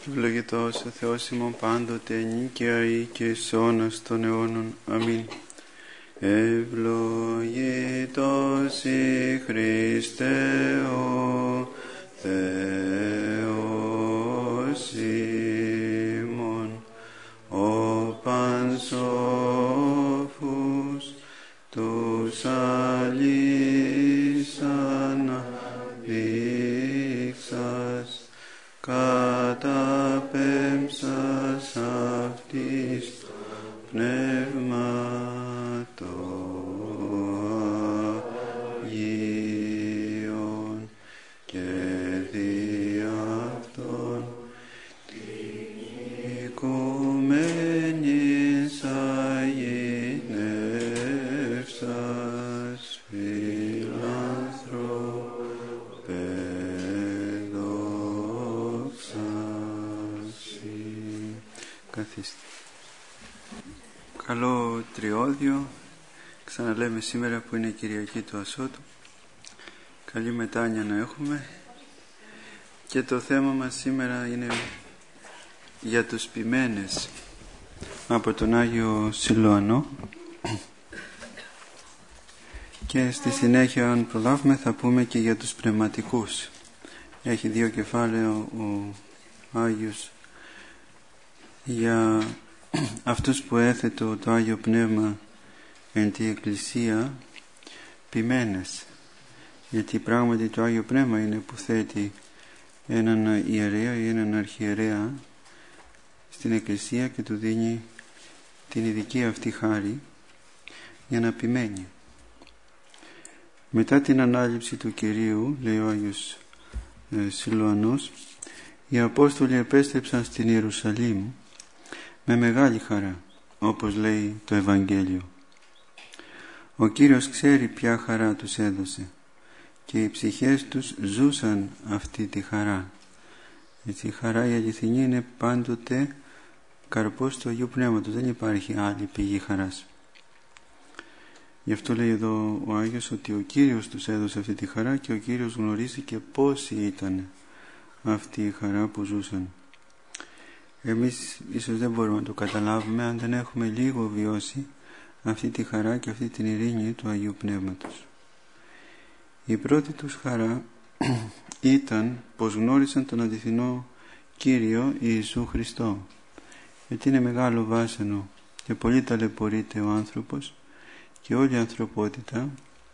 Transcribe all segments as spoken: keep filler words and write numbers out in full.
Ευλογητός ο Θεός ημών πάντοτε, νίκαια ή και εις αιώνας των αιώνων. Αμήν. Ευλογητός η Χριστέ ο Θεός ημών, ο πανσόφους τους αλείς αναδείξας, καταπέμψας αυτής πνεύμα το Αγίον και δι' αυτόν οικουμένης αγινεύσας φιλάνθρωπε δόξασι. Καθίστε. Καλό τριώδιο, ξαναλέμε σήμερα που είναι η Κυριακή του Ασώτου. Καλή μετάνοια να έχουμε. Και το θέμα μας σήμερα είναι για τους ποιμένες από τον Άγιο Σιλουανό. Και στη συνέχεια, αν προλάβουμε, θα πούμε και για τους πνευματικούς. Έχει δύο κεφάλαια ο Άγιος για αυτούς που έθετο το Άγιο Πνεύμα εν τη Εκκλησία ποιμένες, γιατί πράγματι το Άγιο Πνεύμα είναι που θέτει έναν ιερέα ή έναν αρχιερέα στην Εκκλησία και του δίνει την ειδική αυτή χάρη για να ποιμένει. Μετά την ανάληψη του Κυρίου, λέει ο Άγιος ε, Σιλουανός, οι Απόστολοι επέστρεψαν στην Ιερουσαλήμ με μεγάλη χαρά, όπως λέει το Ευαγγέλιο. Ο Κύριος ξέρει ποια χαρά τους έδωσε και οι ψυχές τους ζούσαν αυτή τη χαρά. Έτσι, η χαρά η αληθινή είναι πάντοτε καρπός του Αγίου Πνεύματος, δεν υπάρχει άλλη πηγή χαράς. Γι' αυτό λέει εδώ ο Άγιος ότι ο Κύριος τους έδωσε αυτή τη χαρά και ο Κύριος γνωρίζει και πόση ήταν αυτή η χαρά που ζούσαν. Εμείς ίσως δεν μπορούμε να το καταλάβουμε αν δεν έχουμε λίγο βιώσει αυτή τη χαρά και αυτή την ειρήνη του Αγίου Πνεύματος. Η πρώτη τους χαρά ήταν πως γνώρισαν τον αληθινό Κύριο Ιησού Χριστό, γιατί είναι μεγάλο βάσανο και πολύ ταλαιπωρείται ο άνθρωπος και όλη η ανθρωπότητα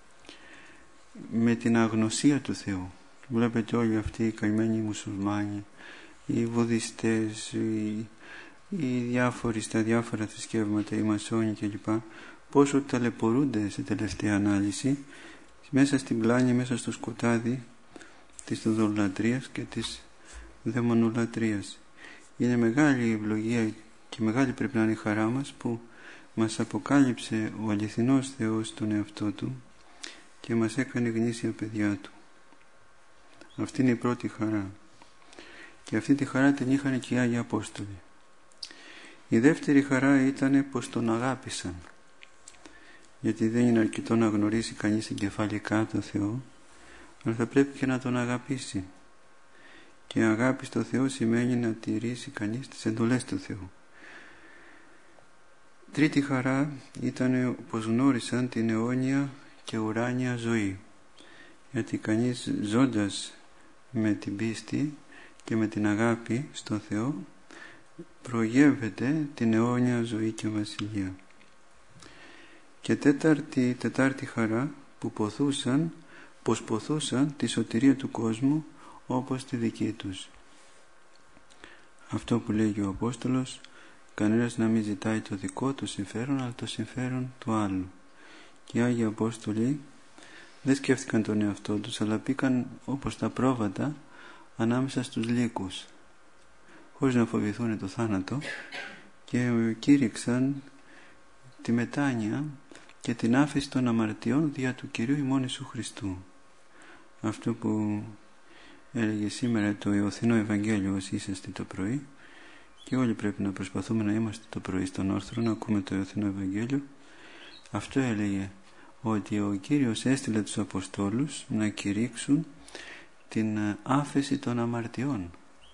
με την αγνωσία του Θεού. Βλέπετε όλοι αυτοί οι καημένοι μουσουλμάνοι, οι βουδιστές, οι, οι διάφοροι στα διάφορα θρησκεύματα, οι μασόνοι κλπ, πόσο ταλαιπωρούνται σε τελευταία ανάλυση μέσα στην πλάνη, μέσα στο σκοτάδι της ειδωλολατρίας και της δαιμονολατρίας. Είναι μεγάλη η ευλογία και μεγάλη πρέπει να είναι η χαρά μας που μας αποκάλυψε ο αληθινός Θεός τον εαυτό Του και μας έκανε γνήσια παιδιά Του. Αυτή είναι η πρώτη χαρά. Και αυτή τη χαρά την είχαν και οι Άγιοι Απόστολοι. Η δεύτερη χαρά ήταν πως τον αγάπησαν. Γιατί δεν είναι αρκετό να γνωρίσει κανείς εγκεφαλικά τον Θεό, αλλά θα πρέπει και να τον αγαπήσει. Και αγάπη στο Θεό σημαίνει να τηρήσει κανείς τις εντολές του Θεού. Τρίτη χαρά ήταν πως γνώρισαν την αιώνια και ουράνια ζωή. Γιατί κανείς ζώντας με την πίστη και με την αγάπη στο Θεό προγεύεται την αιώνια ζωή και βασιλεία. Και τέταρτη, τετάρτη χαρά που ποθούσαν, πως ποθούσαν τη σωτηρία του κόσμου όπως τη δική τους. Αυτό που λέγει ο Απόστολος, κανένας να μην ζητάει το δικό του συμφέρον αλλά το συμφέρον του άλλου. Και οι Άγιοι Απόστολοι δεν σκέφτηκαν τον εαυτό τους, αλλά πήγαν όπως τα πρόβατα ανάμεσα στους λύκους χωρίς να φοβηθούν το θάνατο και κήρυξαν τη μετάνοια και την άφεση των αμαρτιών δια του Κυρίου ημών Ιησού Χριστού. Αυτό που έλεγε σήμερα το Ιωθινό Ευαγγέλιο όσοι είσαστε το πρωί, και όλοι πρέπει να προσπαθούμε να είμαστε το πρωί στον όρθρο να ακούμε το Ιωθινό Ευαγγέλιο. Αυτό έλεγε ότι ο Κύριος έστειλε τους Αποστόλους να κηρύξουν την άφεση των αμαρτιών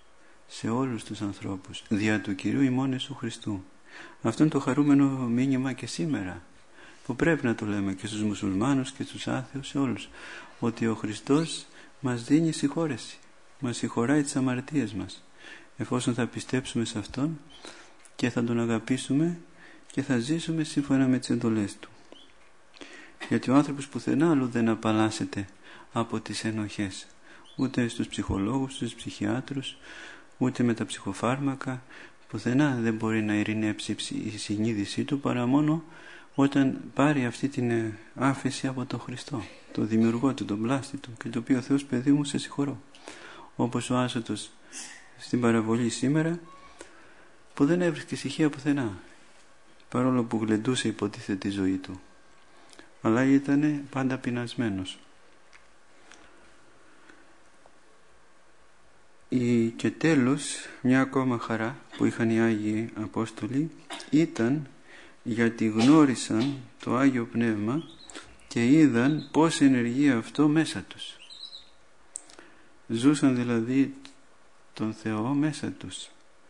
σε όλους τους ανθρώπους, δια του Κυρίου ημών Ιησού Χριστού. Αυτό είναι το χαρούμενο μήνυμα και σήμερα, που πρέπει να το λέμε και στους μουσουλμάνους και στους άθεους, σε όλους, ότι ο Χριστός μας δίνει συγχώρεση, μας συγχωράει τις αμαρτίες μας, εφόσον θα πιστέψουμε σε Αυτόν και θα Τον αγαπήσουμε και θα ζήσουμε σύμφωνα με τις εντολές Του. Γιατί ο άνθρωπος πουθενά άλλου δεν απαλλάσσεται από τις ενοχές, ούτε στους ψυχολόγους, στους ψυχιάτρους, ούτε με τα ψυχοφάρμακα. Πουθενά δεν μπορεί να ειρηνεύσει η συνείδησή του παρά μόνο όταν πάρει αυτή την άφεση από τον Χριστό, τον δημιουργό του, τον πλάστη του, και το πει ο Θεός, παιδί μου, σε συγχωρώ. Όπως ο άσωτος στην παραβολή σήμερα, που δεν έβρισκε ησυχία πουθενά, παρόλο που γλεντούσε υποτίθεται τη ζωή του, αλλά ήταν πάντα πεινασμένος. Και τέλος, μια ακόμα χαρά που είχαν οι Άγιοι Απόστολοι ήταν γιατί γνώρισαν το Άγιο Πνεύμα και είδαν πώς ενεργεί αυτό μέσα τους. Ζούσαν δηλαδή τον Θεό μέσα τους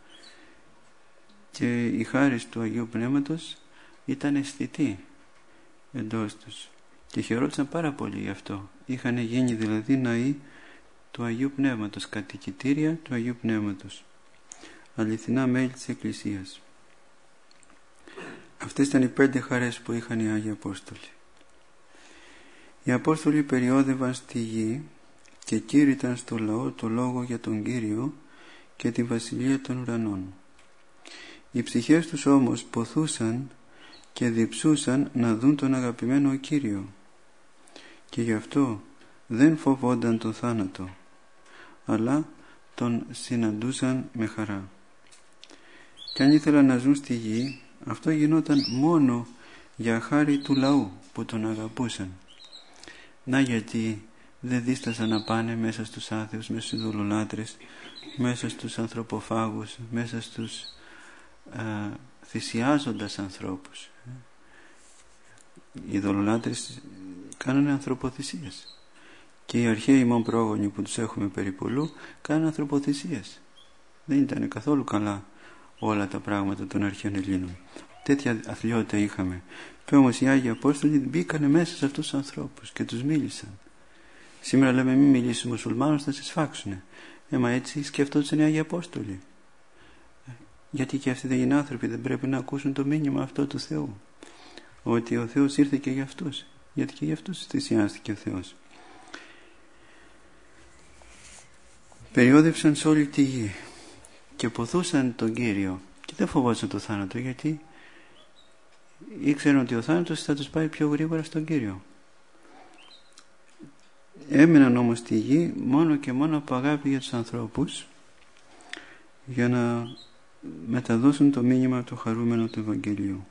και η χάρις του Αγίου Πνεύματος ήταν αισθητή εντός τους και χαιρόντουσαν πάρα πολύ γι' αυτό. Είχαν γίνει δηλαδή ναοί του Αγίου Πνεύματος, κατοικητήρια του Αγίου Πνεύματος, αληθινά μέλη της Εκκλησίας. Αυτές ήταν οι πέντε χαρές που είχαν οι Άγιοι Απόστολοι. Οι Απόστολοι περιόδευαν στη γη και κήρυταν στο λαό το λόγο για τον Κύριο και τη Βασιλεία των Ουρανών. Οι ψυχές τους όμως ποθούσαν και διψούσαν να δουν τον αγαπημένο Κύριο και γι' αυτό δεν φοβόνταν τον θάνατο, αλλά τον συναντούσαν με χαρά. Και αν ήθελαν να ζουν στη γη, αυτό γινόταν μόνο για χάρη του λαού που τον αγαπούσαν. Να γιατί δεν δίστασαν να πάνε μέσα στους άθεους, μέσα στους ειδωλολάτρες, μέσα στους ανθρωποφάγους, μέσα στους α, θυσιάζοντας ανθρώπους. Οι ειδωλολάτρες κάνανε ανθρωποθυσίες και οι αρχαίοι ημών πρόγονοι που τους έχουμε περιπολού κάνανε ανθρωποθυσίες. Δεν ήταν καθόλου καλά όλα τα πράγματα των αρχαίων Ελλήνων. Τέτοια αθλιότητα είχαμε. Και όμως οι Άγιοι Απόστολοι μπήκανε μέσα σε αυτούς τους ανθρώπους και τους μίλησαν. Σήμερα λέμε μην μιλήσεις στους μουσουλμάνους, θα σε σφάξουνε. Ε, μα έτσι σκεφτόντουσαν οι Άγιοι Απόστολοι. Γιατί και αυτοί δεν είναι άνθρωποι, δεν πρέπει να ακούσουν το μήνυμα αυτό του Θεού, ότι ο Θεός ήρθε και για αυτούς, γιατί και για αυτούς θυσιάστηκε ο Θεός. Περιόδευσαν σε όλη τη γη και ποθούσαν τον Κύριο και δεν φοβόντουσαν το θάνατο, γιατί ήξεραν ότι ο θάνατος θα τους πάει πιο γρήγορα στον Κύριο. Έμεναν όμως στη γη μόνο και μόνο από αγάπη για τους ανθρώπους, για να μεταδώσουν το μήνυμα το χαρούμενο του Ευαγγελίου.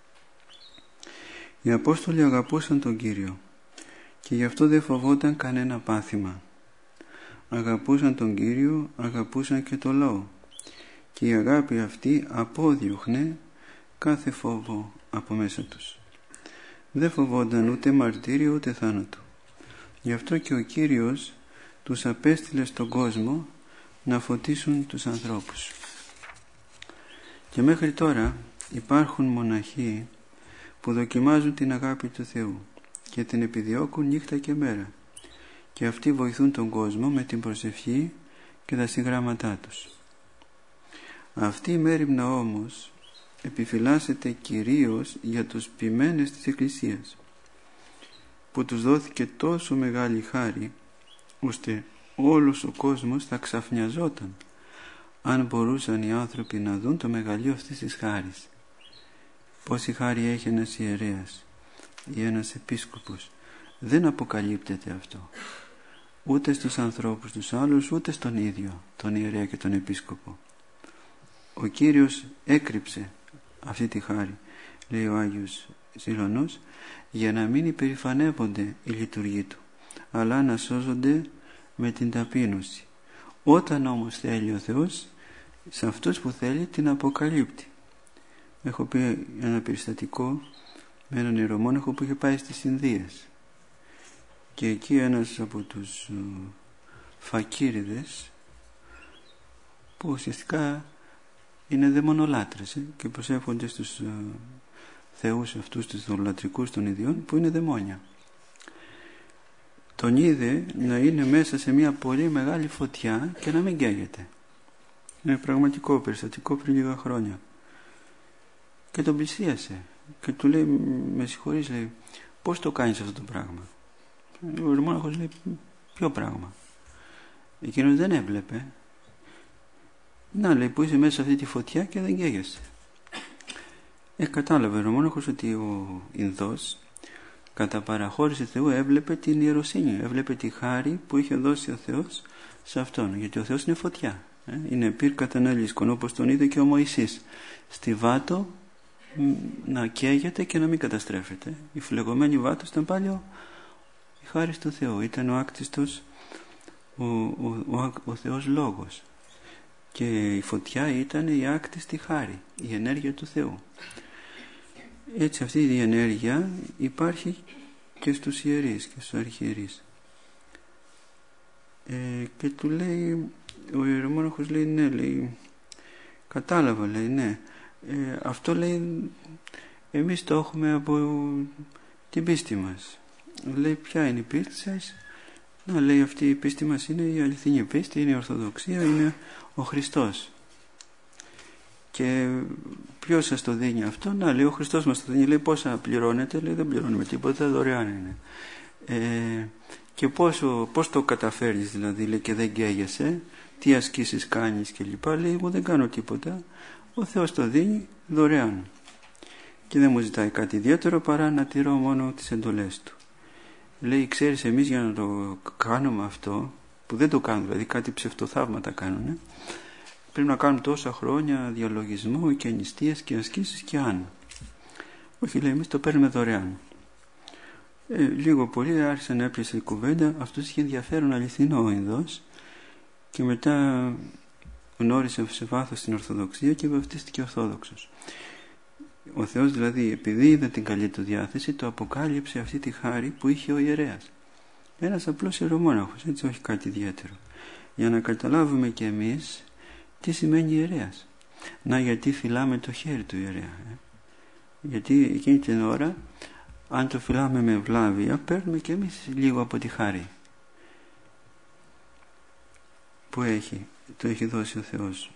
Οι Απόστολοι αγαπούσαν τον Κύριο και γι' αυτό δεν φοβόταν κανένα πάθημα. Αγαπούσαν τον Κύριο, αγαπούσαν και το λαό και η αγάπη αυτή απόδιωχνε κάθε φόβο από μέσα τους. Δεν φοβόνταν ούτε μαρτύριο ούτε θάνατο. Γι' αυτό και ο Κύριος τους απέστειλε στον κόσμο να φωτίσουν τους ανθρώπους. Και μέχρι τώρα υπάρχουν μοναχοί που δοκιμάζουν την αγάπη του Θεού και την επιδιώκουν νύχτα και μέρα, και αυτοί βοηθούν τον κόσμο με την προσευχή και τα συγγράμματά τους. Αυτή η μέριμνα όμως επιφυλάσσεται κυρίως για τους ποιμένες της Εκκλησίας, που τους δόθηκε τόσο μεγάλη χάρη ώστε όλος ο κόσμος θα ξαφνιαζόταν αν μπορούσαν οι άνθρωποι να δουν το μεγαλείο αυτής της χάρης. Πόση χάρη έχει ένας ιερέας ή ένας επίσκοπος, δεν αποκαλύπτεται αυτό ούτε στους ανθρώπους τους άλλους, ούτε στον ίδιο τον ιερέα και τον επίσκοπο. Ο Κύριος έκρυψε αυτή τη χάρη, λέει ο Άγιος Σιλωνός, για να μην υπερηφανεύονται οι λειτουργοί του, αλλά να σώζονται με την ταπείνωση. Όταν όμως θέλει ο Θεός, σε αυτούς που θέλει την αποκαλύπτει. Έχω πει ένα περιστατικό με έναν ιερομόναχο που είχε πάει στις Ινδίες και εκεί ένας από τους φακίριδες που ουσιαστικά είναι δαιμονολάτρες ε, και προσεύχονται στους ε, θεούς αυτούς τους δολολατρικούς των ιδιών που είναι δαιμόνια. Τον είδε να είναι μέσα σε μια πολύ μεγάλη φωτιά και να μην καίγεται. Είναι πραγματικό περιστατικό πριν λίγα χρόνια. Και τον πλησίασε και του λέει, με συγχωρείς, λέει, πώς το κάνεις αυτό το πράγμα? Ο ερμόναχος λέει, ποιο πράγμα? Εκείνος δεν έβλεπε. Να, λέει, που είσαι μέσα σε αυτή τη φωτιά και δεν καίγεσαι. Ε, κατάλαβε ο ερμόναχος ότι ο Ινδός κατά παραχώρηση Θεού έβλεπε την ιεροσύνη, έβλεπε τη χάρη που είχε δώσει ο Θεός σε αυτόν, γιατί ο Θεός είναι φωτιά, ε? είναι πυρ κατανέλισκον, όπως τον είδε και ο Μωυσής στη Βάτο να καίγεται και να μην καταστρέφεται. Η φλεγωμένη Βάτος ήταν πάλι ο, η χάρη του Θεού, ήταν ο άκτιστος ο, ο, ο, ο Θεός Λόγος, και η φωτιά ήταν η άκτιστη χάρη, η ενέργεια του Θεού. Έτσι αυτή η ενέργεια υπάρχει και στους ιερείς και στους αρχιερείς. Ε, και του λέει, ο ιερομόναχος λέει, ναι, λέει, κατάλαβα, λέει, ναι, ε, αυτό, λέει, εμείς το έχουμε από την πίστη μας. Λέει, ποια είναι η πίστη σας? Να, λέει, αυτή η πίστη μας είναι η αληθινή πίστη, είναι η Ορθοδοξία, είναι ο Χριστός. Και ποιος σας το δίνει αυτό? Να, λέει, ο Χριστός μας το δίνει. Λέει, πόσα πληρώνετε? Λέει, δεν πληρώνουμε τίποτα, δωρεάν είναι. Ε, και πόσο, πώς το καταφέρεις δηλαδή? Λέει, και δεν καίγεσαι, τι ασκήσεις κάνεις και λοιπά? Λέει, εγώ δεν κάνω τίποτα, ο Θεός το δίνει δωρεάν και δεν μου ζητάει κάτι ιδιαίτερο παρά να τηρώ μόνο τις εντολές του. Λέει, ξέρεις, εμείς για να το κάνουμε αυτό, που δεν το κάνουν, δηλαδή κάτι ψευτοθαύματα κάνουν, πρέπει να κάνουν τόσα χρόνια διαλογισμού και νηστείες και ασκήσεις και αν. Όχι, λέει, εμείς το παίρνουμε δωρεάν. Ε, λίγο πολύ άρχισε να έπιασε η κουβέντα, αυτός είχε ενδιαφέρον αληθινό ο Ινδός, και μετά γνώρισε σε βάθος την Ορθοδοξία και βαφτίστηκε Ορθόδοξος. Ο Θεός δηλαδή, επειδή είδε την καλή του διάθεση, το αποκάλυψε αυτή τη χάρη που είχε ο ιερέας. Ένας απλός ιερομόναχος, έτσι, όχι κάτι ιδιαίτερο. Για να καταλάβουμε και εμείς τι σημαίνει ιερέας. Να, γιατί φυλάμε το χέρι του ιερέα. Ε? Γιατί εκείνη την ώρα, αν το φυλάμε με ευλάβεια, παίρνουμε και εμείς λίγο από τη χάρη που έχει, το έχει δώσει ο Θεός.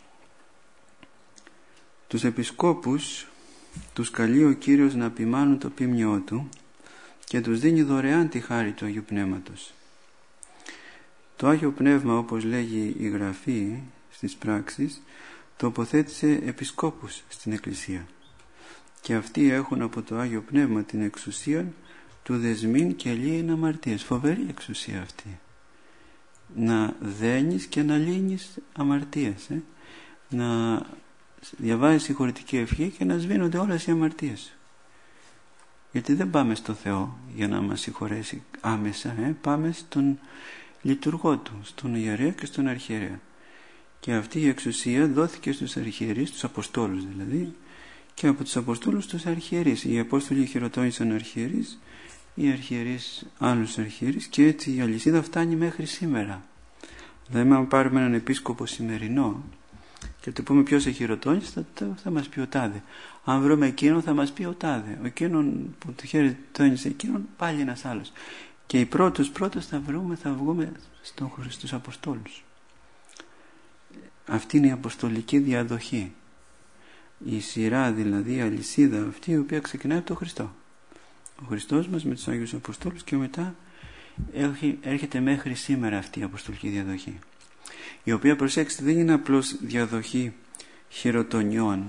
Τους επισκόπους τους καλεί ο Κύριος να ποιμάνουν το ποίμνιό του και τους δίνει δωρεάν τη χάρη του Αγίου Πνεύματος. Το Άγιο Πνεύμα, όπως λέγει η Γραφή στις πράξεις, τοποθέτησε επισκόπους στην Εκκλησία, και αυτοί έχουν από το Άγιο Πνεύμα την εξουσία του δεσμήν και λύειν αμαρτίες. Φοβερή εξουσία αυτή, να δένεις και να λύνεις αμαρτίες, ε? να διαβάζεις συγχωρητική ευχή και να σβήνονται όλες οι αμαρτίες. Γιατί δεν πάμε στο Θεό για να μας συγχωρέσει άμεσα, ε? πάμε στον λειτουργό του, στον ιερέα και στον αρχιερέα. Και αυτή η εξουσία δόθηκε στους αρχιερείς, στους Αποστόλους δηλαδή, και από τους Αποστόλους στους αρχιερείς. Οι Απόστολοι χειροτώνησαν αρχιερείς, οι αρχιερείς άλλους αρχιερείς, και έτσι η αλυσίδα φτάνει μέχρι σήμερα. Δηλαδή, αν πάρουμε έναν επίσκοπο σημερινό και του πούμε ποιος έχει χειροτώνησε, θα, θα μας πει ο τάδε. Αν βρούμε εκείνον, θα μας πει ο τάδε. Ο εκείνον που το χειροτώνησε εκείνον, πάλι ένας άλλος. Και οι πρώτους πρώτους θα βρούμε, θα βγούμε στον, στους Αποστόλους. Αυτή είναι η αποστολική διαδοχή. Η σειρά δηλαδή, η αλυσίδα αυτή, η οποία ξεκινάει από τον Χριστό. Ο Χριστός μας με τους Άγιους Αποστόλους, και μετά έρχεται μέχρι σήμερα αυτή η αποστολική διαδοχή, η οποία, προσέξτε, δεν είναι απλώς διαδοχή χειροτονιών,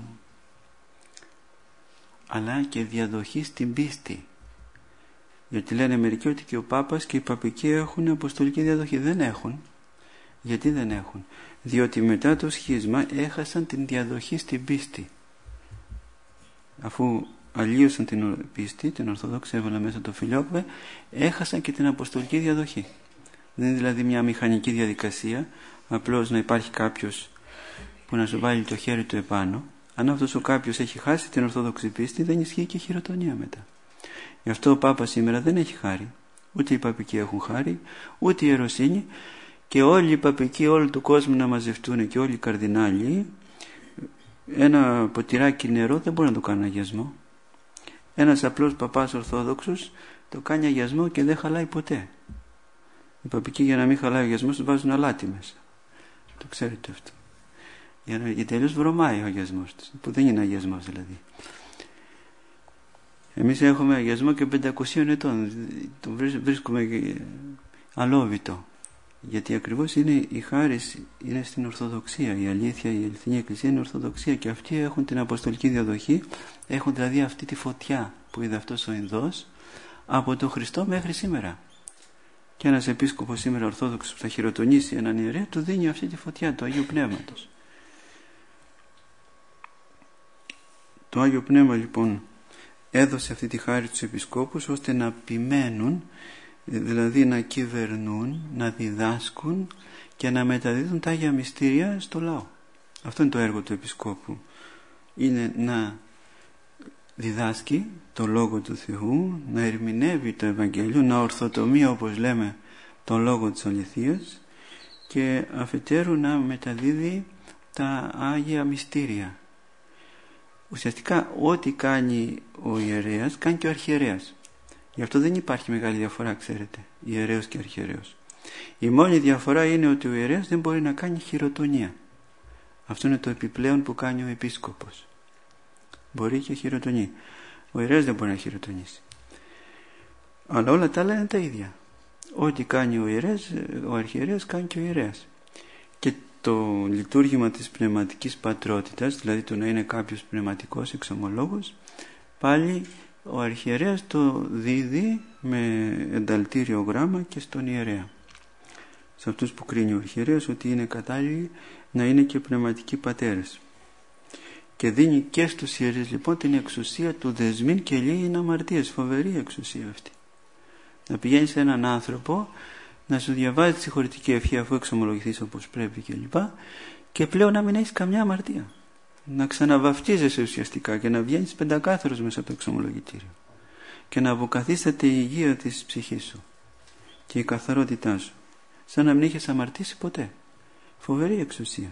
αλλά και διαδοχή στην πίστη. Γιατί λένε μερικοί ότι και ο Πάπας και οι παπικοί έχουν αποστολική διαδοχή. Δεν έχουν. Γιατί δεν έχουν? Διότι μετά το σχίσμα έχασαν την διαδοχή στην πίστη. Αφού αλλίωσαν την πίστη, την Ορθόδοξη, έβαλαν μέσα το Φιλιόππε, έχασαν και την αποστολική διαδοχή. Δεν είναι δηλαδή μια μηχανική διαδικασία, απλώς να υπάρχει κάποιος που να σου βάλει το χέρι του επάνω. Αν αυτός ο κάποιος έχει χάσει την Ορθόδοξη πίστη, δεν ισχύει και χειροτονία μετά. Γι' αυτό ο Πάπας σήμερα δεν έχει χάρη. Ούτε οι παπικοί έχουν χάρη, ούτε η ιεροσύνη, και όλοι οι παπικοί όλου του κόσμου να μαζευτούν και όλοι οι καρδινάλοι, ένα ποτηράκι νερό δεν μπορεί να το κάνει αγιασμό. Ένας απλός παπάς ορθόδοξος το κάνει αγιασμό και δεν χαλάει ποτέ. Οι παπικοί, για να μην χαλάει ο αγιασμός, του βάζουν αλάτι μέσα. Το ξέρετε αυτό. Για να, γιατί τελείως βρωμάει ο αγιασμός τους, που δεν είναι αγιασμός δηλαδή. Εμείς έχουμε αγιασμό και πεντακοσίων ετών, το βρίσκουμε αλόβητο. Γιατί ακριβώς είναι η χάρις, είναι στην Ορθοδοξία. Η αλήθεια, η αληθινή Εκκλησία είναι Ορθοδοξία, και αυτοί έχουν την αποστολική διαδοχή, έχουν δηλαδή αυτή τη φωτιά που είδε αυτός ο Ινδός από τον Χριστό μέχρι σήμερα. Και ένας επίσκοπος σήμερα Ορθόδοξος που θα χειροτονήσει έναν ιερέα, του δίνει αυτή τη φωτιά του Αγίου Πνεύματος. Το Άγιο Πνεύμα λοιπόν έδωσε αυτή τη χάρη στους επισκόπους, ώστε να επιμένουν, δηλαδή να κυβερνούν, να διδάσκουν και να μεταδίδουν τα Άγια Μυστήρια στο λαό. Αυτό είναι το έργο του επισκόπου. Είναι να διδάσκει το Λόγο του Θεού, να ερμηνεύει το Ευαγγέλιο, να ορθοτομεί, όπως λέμε, τον Λόγο της αληθείας, και αφετέρου να μεταδίδει τα Άγια Μυστήρια. Ουσιαστικά ό,τι κάνει ο ιερέας κάνει και ο αρχιερέας. Γι' αυτό δεν υπάρχει μεγάλη διαφορά, ξέρετε, ιερέος και αρχιερέος. Η μόνη διαφορά είναι ότι ο ιερέας δεν μπορεί να κάνει χειροτονία. Αυτό είναι το επιπλέον που κάνει ο επίσκοπος. Μπορεί και χειροτονεί. Ο ιερέας δεν μπορεί να χειροτονήσει. Αλλά όλα τα άλλα είναι τα ίδια. Ό,τι κάνει ο ιερέας, ο αρχιερέας κάνει και ο ιερέας. Και το λειτουργήμα της πνευματικής πατρότητας, δηλαδή το να είναι κάποιος πνευματικός εξομολόγος, πάλι ο αρχιερέας το δίδει με ενταλτήριο γράμμα και στον ιερέα. Σε αυτούς που κρίνει ο αρχιερέας ότι είναι κατάλληλοι να είναι και πνευματικοί πατέρες. Και δίνει και στους ιερείς λοιπόν την εξουσία του δεσμήν και λύειν αμαρτίας. Φοβερή εξουσία αυτή. Να πηγαίνει σε έναν άνθρωπο να σου διαβάζει τη συγχωρητική ευχή αφού εξομολογηθείς όπως πρέπει κλπ. Και, και πλέον να μην έχεις καμιά αμαρτία. Να ξαναβαφτίζεσαι ουσιαστικά και να βγαίνεις πεντακάθαρος μέσα από το εξομολογητήριο. Και να αποκαθίσταται η υγεία της ψυχής σου και η καθαρότητά σου. Σαν να μην είχες αμαρτήσει ποτέ. Φοβερή εξουσία.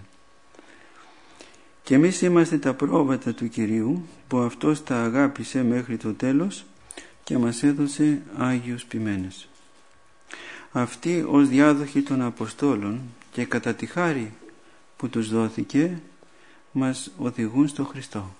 Και εμείς είμαστε τα πρόβατα του Κυρίου, που Αυτός τα αγάπησε μέχρι το τέλος και μας έδωσε Άγιους ποιμένες. Αυτοί ως διάδοχοι των Αποστόλων και κατά τη χάρη που τους δόθηκε μας οδηγούν στο Χριστό.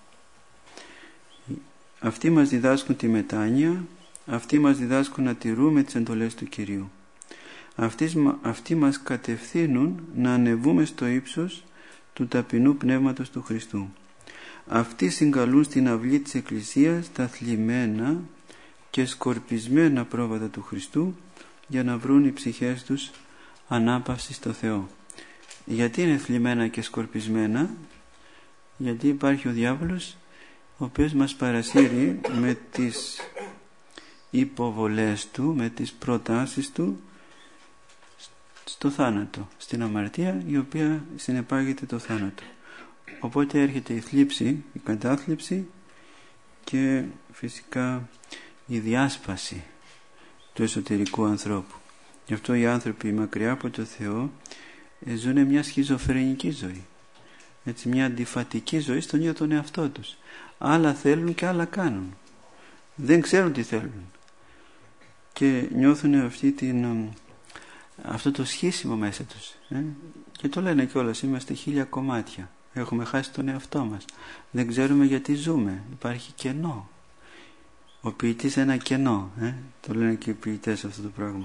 Αυτοί μας διδάσκουν τη μετάνοια, αυτοί μας διδάσκουν να τηρούμε τις εντολές του Κυρίου. Αυτοί, αυτοί μας κατευθύνουν να ανεβούμε στο ύψος του ταπεινού πνεύματος του Χριστού. Αυτοί συγκαλούν στην αυλή της Εκκλησίας τα θλιμμένα και σκορπισμένα πρόβατα του Χριστού, για να βρουν οι ψυχές τους ανάπαυση στο Θεό. Γιατί είναι θλιμμένα και σκορπισμένα? Γιατί υπάρχει ο διάβολος, ο οποίος μας παρασύρει με τις υποβολές του, με τις προτάσεις του στο θάνατο, στην αμαρτία, η οποία συνεπάγεται το θάνατο. Οπότε έρχεται η θλίψη, η κατάθλιψη και φυσικά η διάσπαση του εσωτερικού ανθρώπου. Γι' αυτό οι άνθρωποι μακριά από το Θεό ζουν μια σχιζοφρενική ζωή, έτσι, μια αντιφατική ζωή στον ίδιο τον εαυτό τους. Άλλα θέλουν και άλλα κάνουν, δεν ξέρουν τι θέλουν και νιώθουν αυτή την, αυτό το σχίσιμο μέσα τους, ε? Και το λένε κιόλας, είμαστε χίλια κομμάτια, έχουμε χάσει τον εαυτό μας, δεν ξέρουμε γιατί ζούμε, υπάρχει κενό. Ο ποιητής ένα κενό, ε? Το λένε και οι ποιητές αυτό το πράγμα.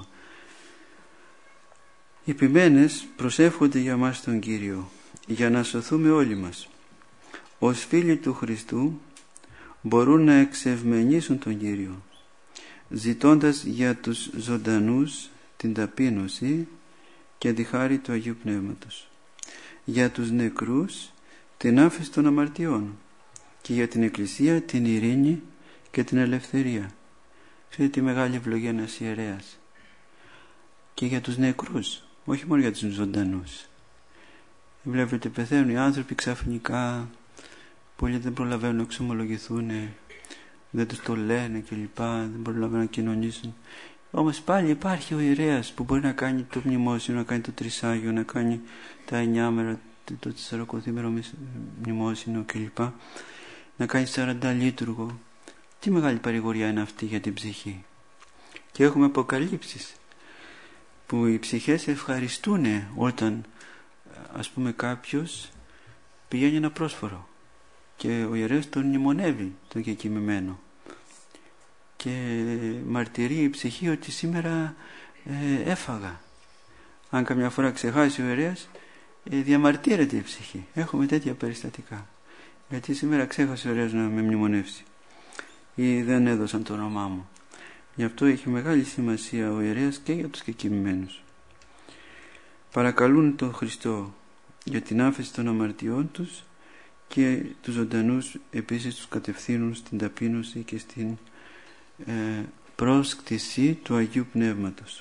Οι ποιμένες προσεύχονται για μας τον Κύριο, για να σωθούμε όλοι μας. Ως φίλοι του Χριστού μπορούν να εξευμενήσουν τον Κύριο, ζητώντας για τους ζωντανούς την ταπείνωση και τη χάρη του Αγίου Πνεύματος, για τους νεκρούς την άφεση των αμαρτιών και για την Εκκλησία την ειρήνη και την ελευθερία. Ξέρετε τι μεγάλη ευλογία ένας ιερέας. Και για τους νεκρούς, όχι μόνο για τους ζωντανούς. Βλέπετε, πεθαίνουν οι άνθρωποι ξαφνικά, πολλοί δεν προλαβαίνουν να εξομολογηθούν, δεν τους το λένε κλπ, δεν προλαβαίνουν να κοινωνήσουν. Όμως πάλι υπάρχει ο ιερέας που μπορεί να κάνει το μνημόσυνο, να κάνει το τρισάγιο, να κάνει τα εννιάμερα, το τεσσαρακοθήμερο μνημόσυνο κλπ. Να κάνει σαράντα λίτουργο. Τι μεγάλη παρηγοριά είναι αυτή για την ψυχή. Και έχουμε αποκαλύψεις που οι ψυχές ευχαριστούν όταν, ας πούμε, κάποιος πηγαίνει ένα πρόσφορο και ο ιερέας τον μνημονεύει τον κεκοιμημένο και μαρτυρεί η ψυχή ότι σήμερα ε, έφαγα. Αν καμιά φορά ξεχάσει ο ιερέας, ε, διαμαρτύρεται η ψυχή. Έχουμε τέτοια περιστατικά. Γιατί σήμερα ξέχασε ο ιερέας να με μνημονεύσει ή δεν έδωσαν το όνομά μου. Γι' αυτό έχει μεγάλη σημασία ο ιερέας και για τους κεκοιμημένους. Παρακαλούν τον Χριστό για την άφεση των αμαρτιών τους και τους ζωντανούς επίσης τους κατευθύνουν στην ταπείνωση και στην ε, πρόσκτηση του Αγίου Πνεύματος.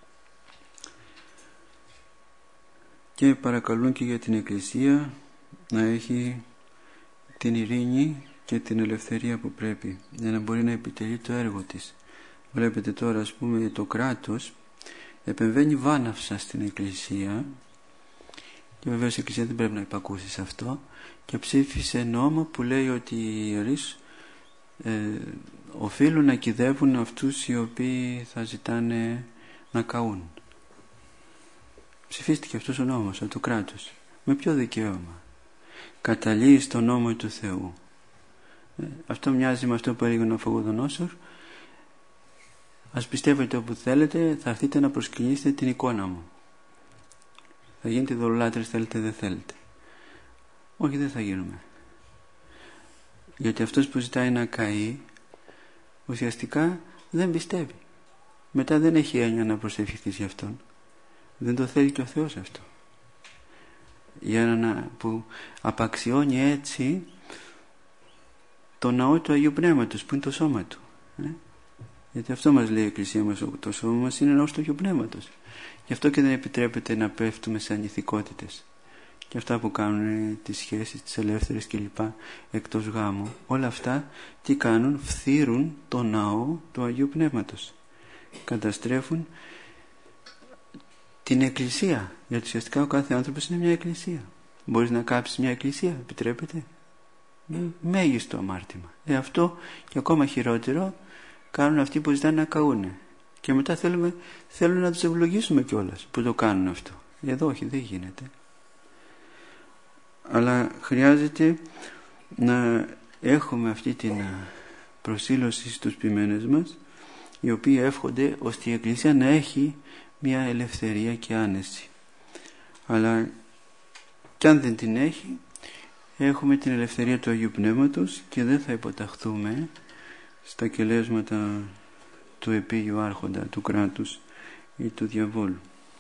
Και παρακαλούν και για την Εκκλησία να έχει την ειρήνη και την ελευθερία που πρέπει για να μπορεί να επιτελεί το έργο της. Βλέπετε τώρα, ας πούμε, το κράτος επεμβαίνει βάναυσα στην Εκκλησία και βεβαίως η Εκκλησία δεν πρέπει να υπακούσει σε αυτό και ψήφισε νόμο που λέει ότι οι ιερείς ε, οφείλουν να κυδεύουν αυτούς οι οποίοι θα ζητάνε να καούν. Ψηφίστηκε αυτός ο νόμος από το κράτος. Με ποιο δικαίωμα? Καταλύει στον νόμο του Θεού. Ε, αυτό μοιάζει με αυτό που έλεγε ο Ναφογοδονόσορ. Ας πιστεύετε όπου θέλετε, θα έρθετε να προσκυνήσετε την εικόνα μου. Θα γίνετε δολολάτρες θέλετε δεν θέλετε. Όχι, δεν θα γίνουμε. Γιατί αυτός που ζητάει να καεί ουσιαστικά δεν πιστεύει. Μετά δεν έχει έννοια να προσευχηθείς για αυτόν. Δεν το θέλει και ο Θεός αυτό. Για ένα που απαξιώνει έτσι το ναό του Αγίου Πνεύματος που είναι το σώμα του. Ε? Γιατί αυτό μας λέει η Εκκλησία μας, το σώμα μας είναι ναός του Αγίου Πνεύματος. Γι' αυτό και δεν επιτρέπεται να πέφτουμε σε ανηθικότητες. Και αυτά που κάνουν τις σχέσεις, τις ελεύθερες κλπ. Εκτός γάμου, όλα αυτά τι κάνουν? Φθύρουν το ναό του Αγίου Πνεύματος. Καταστρέφουν την Εκκλησία. Γιατί ουσιαστικά ο κάθε άνθρωπος είναι μια Εκκλησία. Μπορείς να κάψεις μια Εκκλησία? Επιτρέπεται? Μέγιστο αμάρτημα. Ε, αυτό και ακόμα χειρότερο κάνουν αυτοί που ζητάνε να καούνε. Και μετά θέλουμε, θέλουν να τους ευλογήσουμε κιόλας που το κάνουν αυτό. Εδώ όχι, δεν γίνεται. Αλλά χρειάζεται να έχουμε αυτή την προσήλωση στους ποιμένες μας, οι οποίοι εύχονται ώστε η Εκκλησία να έχει μια ελευθερία και άνεση. Αλλά κι αν δεν την έχει, έχουμε την ελευθερία του Αγίου Πνεύματος και δεν θα υποταχθούμε στα κελέσματα του επίγειου άρχοντα, του κράτους ή του διαβόλου.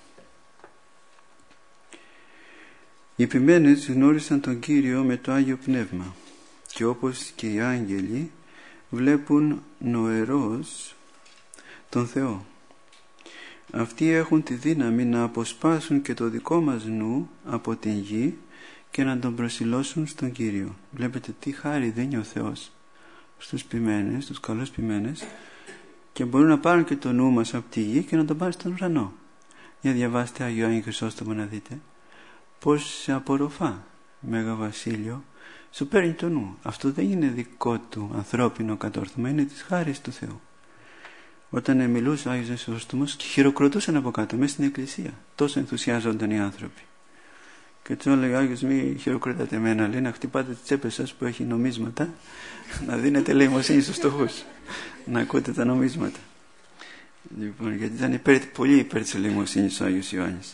Οι ποιμένες γνώρισαν τον Κύριο με το Άγιο Πνεύμα και όπως και οι άγγελοι βλέπουν νοερός τον Θεό. Αυτοί έχουν τη δύναμη να αποσπάσουν και το δικό μας νου από την γη και να τον προσιλώσουν στον Κύριο. Βλέπετε τι χάρη δίνει ο Θεός στους ποιμένες, στους καλούς ποιμένες, και μπορούν να πάρουν και το νου μας από τη γη και να τον πάρουν στον ουρανό. Για διαβάστε Άγιο Άγιο Χρυσόστομο να δείτε πως σε απορροφά, Μέγα Βασίλειο, σου παίρνει το νου. Αυτό δεν είναι δικό του ανθρώπινο κατόρθωμα, είναι της χάρης του Θεού. Όταν μιλούσε ο Άγιος Χρυσόστομος και χειροκροτούσαν από κάτω μέσα στην εκκλησία, τόσο ενθουσιάζονταν οι άνθρωποι. Και του έλεγε ο Άγιος, μη χειροκροτάτε εμένα, λέει, να χτυπάτε τις τσέπες σας που έχει νομίσματα, να δίνετε ελεημοσύνη στους φτωχούς, να ακούτε τα νομίσματα. Λοιπόν, γιατί ήταν υπέρ, πολύ υπέρ της ελεημοσύνης ο Άγιος Ιωάννης.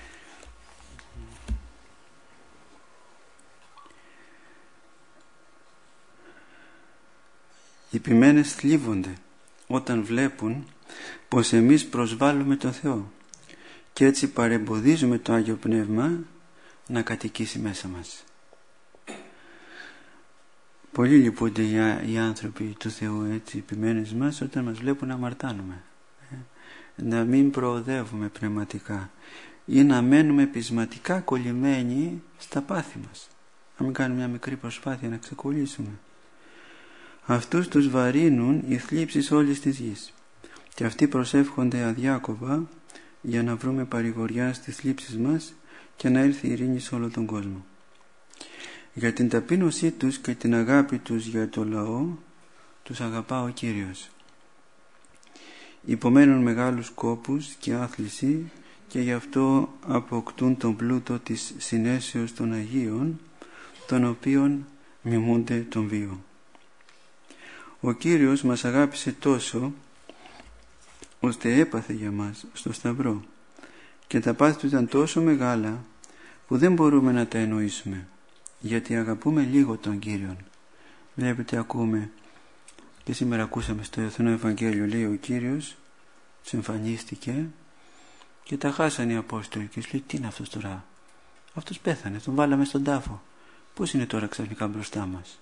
Οι ποιμένες θλίβονται όταν βλέπουν πως εμείς προσβάλλουμε τον Θεό και έτσι παρεμποδίζουμε το Άγιο Πνεύμα να κατοικήσει μέσα μας. Πολύ λυπούνται οι άνθρωποι του Θεού, έτσι, οι ποιμένες μας, όταν μας βλέπουν να αμαρτάνουμε, να μην προοδεύουμε πνευματικά ή να μένουμε πεισματικά κολλημένοι στα πάθη μας, να μην κάνουμε μια μικρή προσπάθεια να ξεκολλήσουμε. Αυτούς τους βαρύνουν οι θλίψεις όλης της γης και αυτοί προσεύχονται αδιάκοπα για να βρούμε παρηγοριά στις θλίψεις μας και να έρθει η ειρήνη σε όλο τον κόσμο. Για την ταπείνωσή τους και την αγάπη τους για το λαό τους αγαπά ο Κύριος. Υπομένουν μεγάλους κόπους και άθληση και γι' αυτό αποκτούν τον πλούτο της συνέσεως των Αγίων, των οποίων μιμούνται τον βίο. Ο Κύριος μας αγάπησε τόσο ώστε έπαθε για μας στο Σταυρό και τα πάθη του ήταν τόσο μεγάλα που δεν μπορούμε να τα εννοήσουμε, γιατί αγαπούμε λίγο τον Κύριον. Βλέπετε, ακούμε και σήμερα ακούσαμε στο Εθνό Ευαγγέλιο, λέει ο Κύριος τους εμφανίστηκε και τα χάσανε οι Απόστολοι και σου λέει, τι είναι αυτός τώρα, αυτός πέθανε, τον βάλαμε στον τάφο, πώς είναι τώρα ξαφνικά μπροστά μας,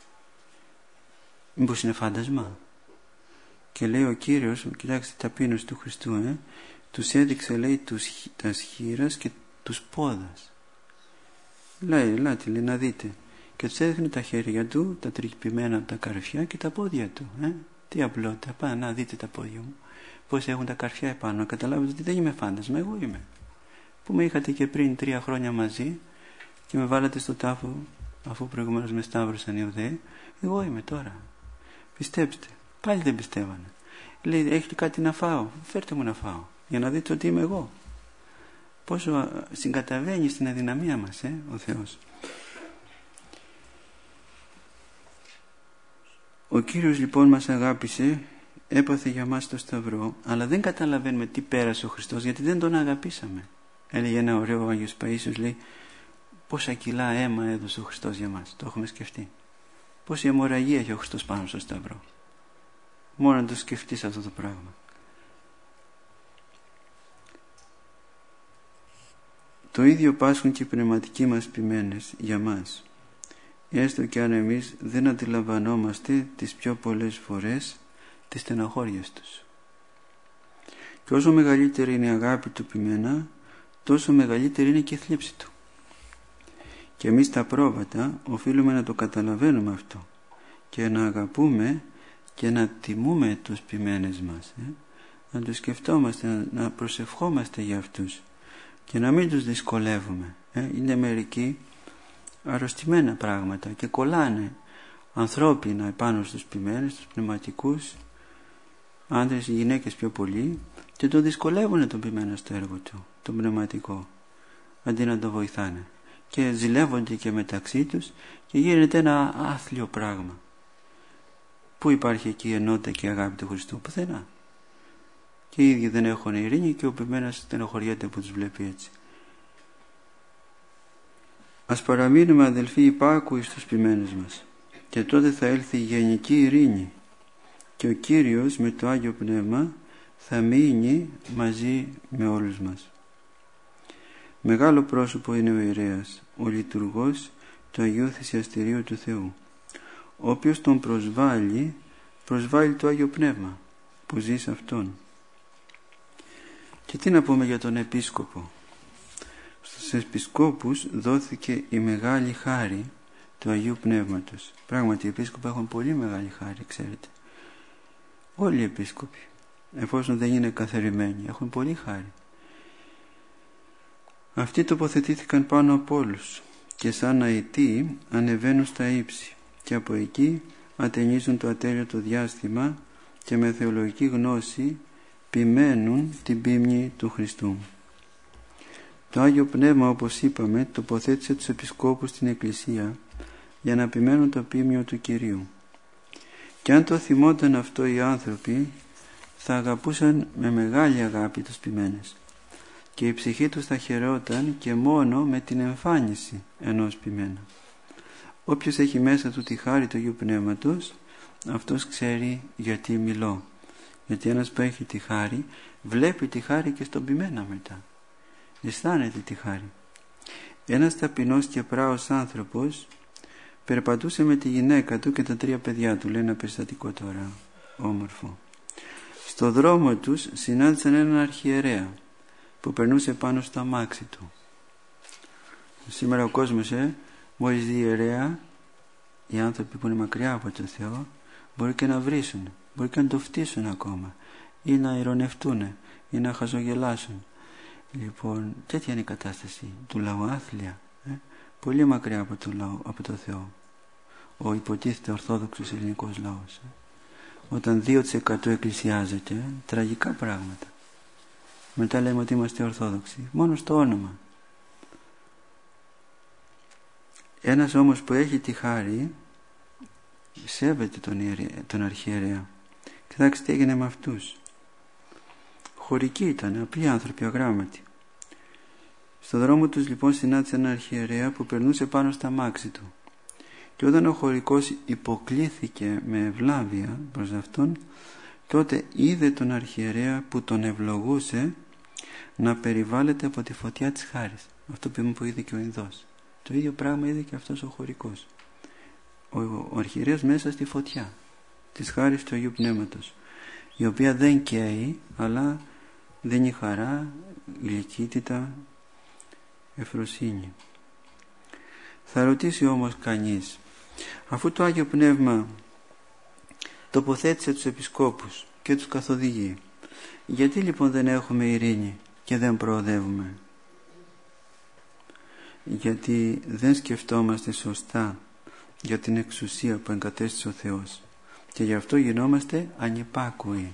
μήπως είναι φάντασμα? Και λέει ο Κύριος, κοιτάξτε την ταπείνωση του Χριστού, ε, τους έδειξε, λέει, τους, τα σχήρας και τους πόδας. Λέει, ελάτε, λέει, να δείτε. Και τους έδειχνε τα χέρια του, τα τρυπημένα από τα καρφιά και τα πόδια του. Ε. Τι απλότητα, πά, να δείτε τα πόδια μου, πώς έχουν τα καρφιά επάνω, να καταλάβετε ότι δεν είμαι φάντασμα, εγώ είμαι. Που με είχατε και πριν τρία χρόνια μαζί και με βάλατε στο τάφο, αφού προηγουμένως με σταύρωσαν οι Ιουδαίοι, εγώ είμαι τώρα. Πιστέψτε. Πάλι δεν πιστεύανε. Λέει, έχει κάτι να φάω, φέρτε μου να φάω, για να δείτε ότι είμαι εγώ. Πόσο συγκαταβαίνει στην αδυναμία μας ε, ο Θεός. Ο Κύριος λοιπόν μας αγάπησε, έπαθε για μας το Σταυρό, αλλά δεν καταλαβαίνουμε τι πέρασε ο Χριστός, γιατί δεν τον αγαπήσαμε. Έλεγε ένα ωραίο Άγιος Παΐσιος, λέει, πόσα κιλά αίμα έδωσε ο Χριστός για μας, το έχουμε σκεφτεί. Πόση αιμορραγία έχει ο Χριστός πάνω στο Σταυρό. Μόνο να το σκεφτείς αυτό το πράγμα. Το ίδιο πάσχουν και οι πνευματικοί μας ποιμένες για μας, έστω και αν εμείς δεν αντιλαμβανόμαστε τις πιο πολλές φορές τις στενοχώριες τους. Και όσο μεγαλύτερη είναι η αγάπη του ποιμένα, τόσο μεγαλύτερη είναι και η θλίψη του. Και εμείς τα πρόβατα οφείλουμε να το καταλαβαίνουμε αυτό και να αγαπούμε και να τιμούμε τους ποιμένες μας, ε? να τους σκεφτόμαστε, να προσευχόμαστε για αυτούς και να μην τους δυσκολεύουμε. Ε? Είναι μερικοί αρρωστημένα πράγματα και κολλάνε ανθρώπινα επάνω στους ποιμένες, στους πνευματικούς, άντρες ή γυναίκες πιο πολύ, και το δυσκολεύουν τον ποιμένο στο έργο του, τον πνευματικό, αντί να το βοηθάνε. Και ζηλεύονται και μεταξύ τους και γίνεται ένα άθλιο πράγμα. Πού υπάρχει εκεί η ενότητα και η αγάπη του Χριστού? Πουθενά. Και οι ίδιοι δεν έχουν ειρήνη και ο ποιμένος στενοχωριέται που τους βλέπει έτσι. Ας παραμείνουμε αδελφοί υπάκουοι στους ποιμένους μας, και τότε θα έλθει η γενική ειρήνη και ο Κύριος με το Άγιο Πνεύμα θα μείνει μαζί με όλους μας. Μεγάλο πρόσωπο είναι ο ιερέας, ο λειτουργός του Αγίου Θυσιαστηρίου του Θεού. Όποιος τον προσβάλλει, προσβάλλει το Άγιο Πνεύμα που ζει σε Αυτόν. Και τι να πούμε για τον Επίσκοπο? Στους Επισκόπους δόθηκε η μεγάλη χάρη του Αγίου Πνεύματος. Πράγματι οι Επίσκοποι έχουν πολύ μεγάλη χάρη, ξέρετε. Όλοι οι Επίσκοποι, εφόσον δεν είναι καθαρημένοι, έχουν πολύ χάρη. Αυτοί τοποθετήθηκαν πάνω από όλους και σαν αητοί ανεβαίνουν στα ύψη και από εκεί ατενίζουν το ατέλειωτο διάστημα και με θεολογική γνώση ποιμένουν την πίμνη του Χριστού. Το Άγιο Πνεύμα, όπως είπαμε, τοποθέτησε τους Επισκόπους στην Εκκλησία για να ποιμένουν το ποίμνιο του Κυρίου. Και αν το θυμόταν αυτό οι άνθρωποι, θα αγαπούσαν με μεγάλη αγάπη τους ποιμένες και η ψυχή τους θα χαιρόταν και μόνο με την εμφάνιση ενός ποιμένα. Όποιος έχει μέσα του τη χάρη του Αγίου Πνεύματος, αυτός ξέρει γιατί μιλώ. Γιατί ένας που έχει τη χάρη βλέπει τη χάρη και στον ποιμένα μετά. Αισθάνεται τη χάρη. Ένας ταπεινός και πράος άνθρωπος περπατούσε με τη γυναίκα του και τα τρία παιδιά του. Λέει ένα περιστατικό τώρα όμορφο. Στο δρόμο τους συνάντησαν έναν αρχιερέα που περνούσε πάνω στο αμάξι του. Σήμερα ο κόσμος ε, μόλις δει ιερέα, οι άνθρωποι που είναι μακριά από τον Θεό μπορεί και να βρίσουν, μπορεί και να το φτύσουν ακόμα, ή να ειρωνευτούν ή να χαζογελάσουν. Λοιπόν, τέτοια είναι η κατάσταση του λαού, άθλια, ε? πολύ μακριά από το, λαό, από το Θεό, ο υποτίθεται ορθόδοξος ελληνικός λαός. Ε? Όταν δύο τοις εκατό εκκλησιάζεται, ε? τραγικά πράγματα. Μετά λέμε ότι είμαστε ορθόδοξοι, μόνο στο όνομα. Ένας όμως που έχει τη χάρη σέβεται τον, ιερε, τον αρχιερέα. Κοιτάξτε τι έγινε με αυτούς. Χωρικοί ήταν, απλοί άνθρωποι, αγράμματοι. Στο δρόμο τους λοιπόν συνάντησε ένα αρχιερέα που περνούσε πάνω στα μάξι του. Και όταν ο χωρικός υποκλήθηκε με ευλάβεια προς αυτόν, τότε είδε τον αρχιερέα που τον ευλογούσε να περιβάλλεται από τη φωτιά της χάρης. Αυτό που είδε και ο Ινδός. Το ίδιο πράγμα είδε και αυτός ο χωρικός. Ο, ο αρχιερέας μέσα στη φωτιά της χάρης του Αγίου Πνεύματος, η οποία δεν καίει, αλλά δίνει χαρά, γλυκύτητα, ευφροσύνη. Θα ρωτήσει όμως κανείς, αφού το Άγιο Πνεύμα τοποθέτησε τους επισκόπους και τους καθοδηγεί, γιατί λοιπόν δεν έχουμε ειρήνη και δεν προοδεύουμε? Γιατί δεν σκεφτόμαστε σωστά για την εξουσία που εγκατέστησε ο Θεός και γι' αυτό γινόμαστε ανυπάκουοι.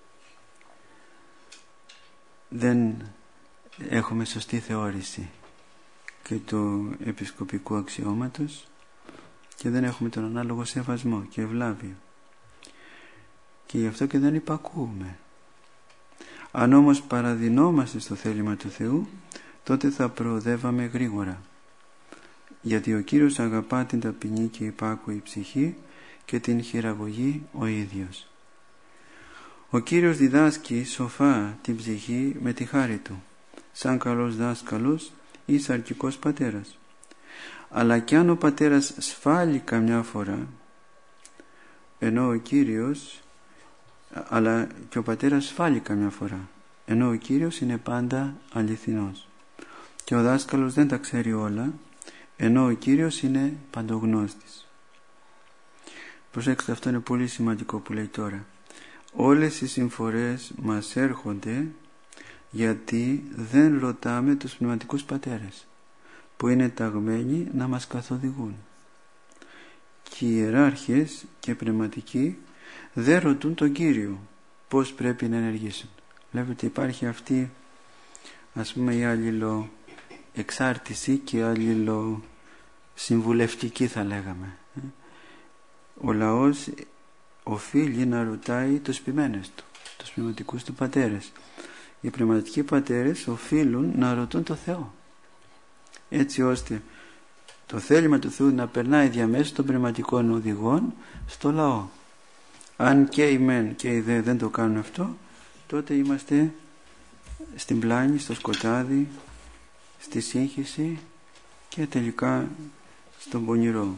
Δεν έχουμε σωστή θεώρηση και του επισκοπικού αξιώματος και δεν έχουμε τον ανάλογο σεβασμό και ευλάβεια και γι' αυτό και δεν υπακούμε. Αν όμως παραδεινόμαστε στο θέλημα του Θεού, τότε θα προοδεύαμε γρήγορα, γιατί ο Κύριος αγαπά την ταπεινή και υπάκουη ψυχή και την χειραγωγεί ο ίδιος. Ο Κύριος διδάσκει σοφά την ψυχή με τη χάρη του, σαν καλός δάσκαλος ή σαρκικός πατέρας. Αλλά κι αν ο πατέρας σφάλει καμιά φορά, ενώ ο Κύριος αλλά και ο πατέρας σφάλει καμιά φορά, ενώ ο Κύριος είναι πάντα αληθινός και ο δάσκαλος δεν τα ξέρει όλα, ενώ ο Κύριος είναι παντογνώστης. Προσέξτε, αυτό είναι πολύ σημαντικό που λέει τώρα. Όλες οι συμφορές μας έρχονται γιατί δεν ρωτάμε τους πνευματικούς πατέρες που είναι ταγμένοι να μας καθοδηγούν. Και οι ιεράρχες και πνευματικοί δεν ρωτούν τον Κύριο πώς πρέπει να ενεργήσουν. Βλέπετε, υπάρχει αυτή, ας πούμε, η αλληλοεξάρτηση και η αλληλοσυμβουλευτική, θα λέγαμε. Ο λαός οφείλει να ρωτάει τους ποιμένες του, τους πνευματικούς του πατέρες. Οι πνευματικοί πατέρες οφείλουν να ρωτούν το Θεό, έτσι ώστε το θέλημα του Θεού να περνάει διαμέσου των πνευματικών οδηγών στο λαό. Αν και οι μεν και οι δε δεν το κάνουν αυτό, τότε είμαστε στην πλάνη, στο σκοτάδι, στη σύγχυση και τελικά στον πονηρό.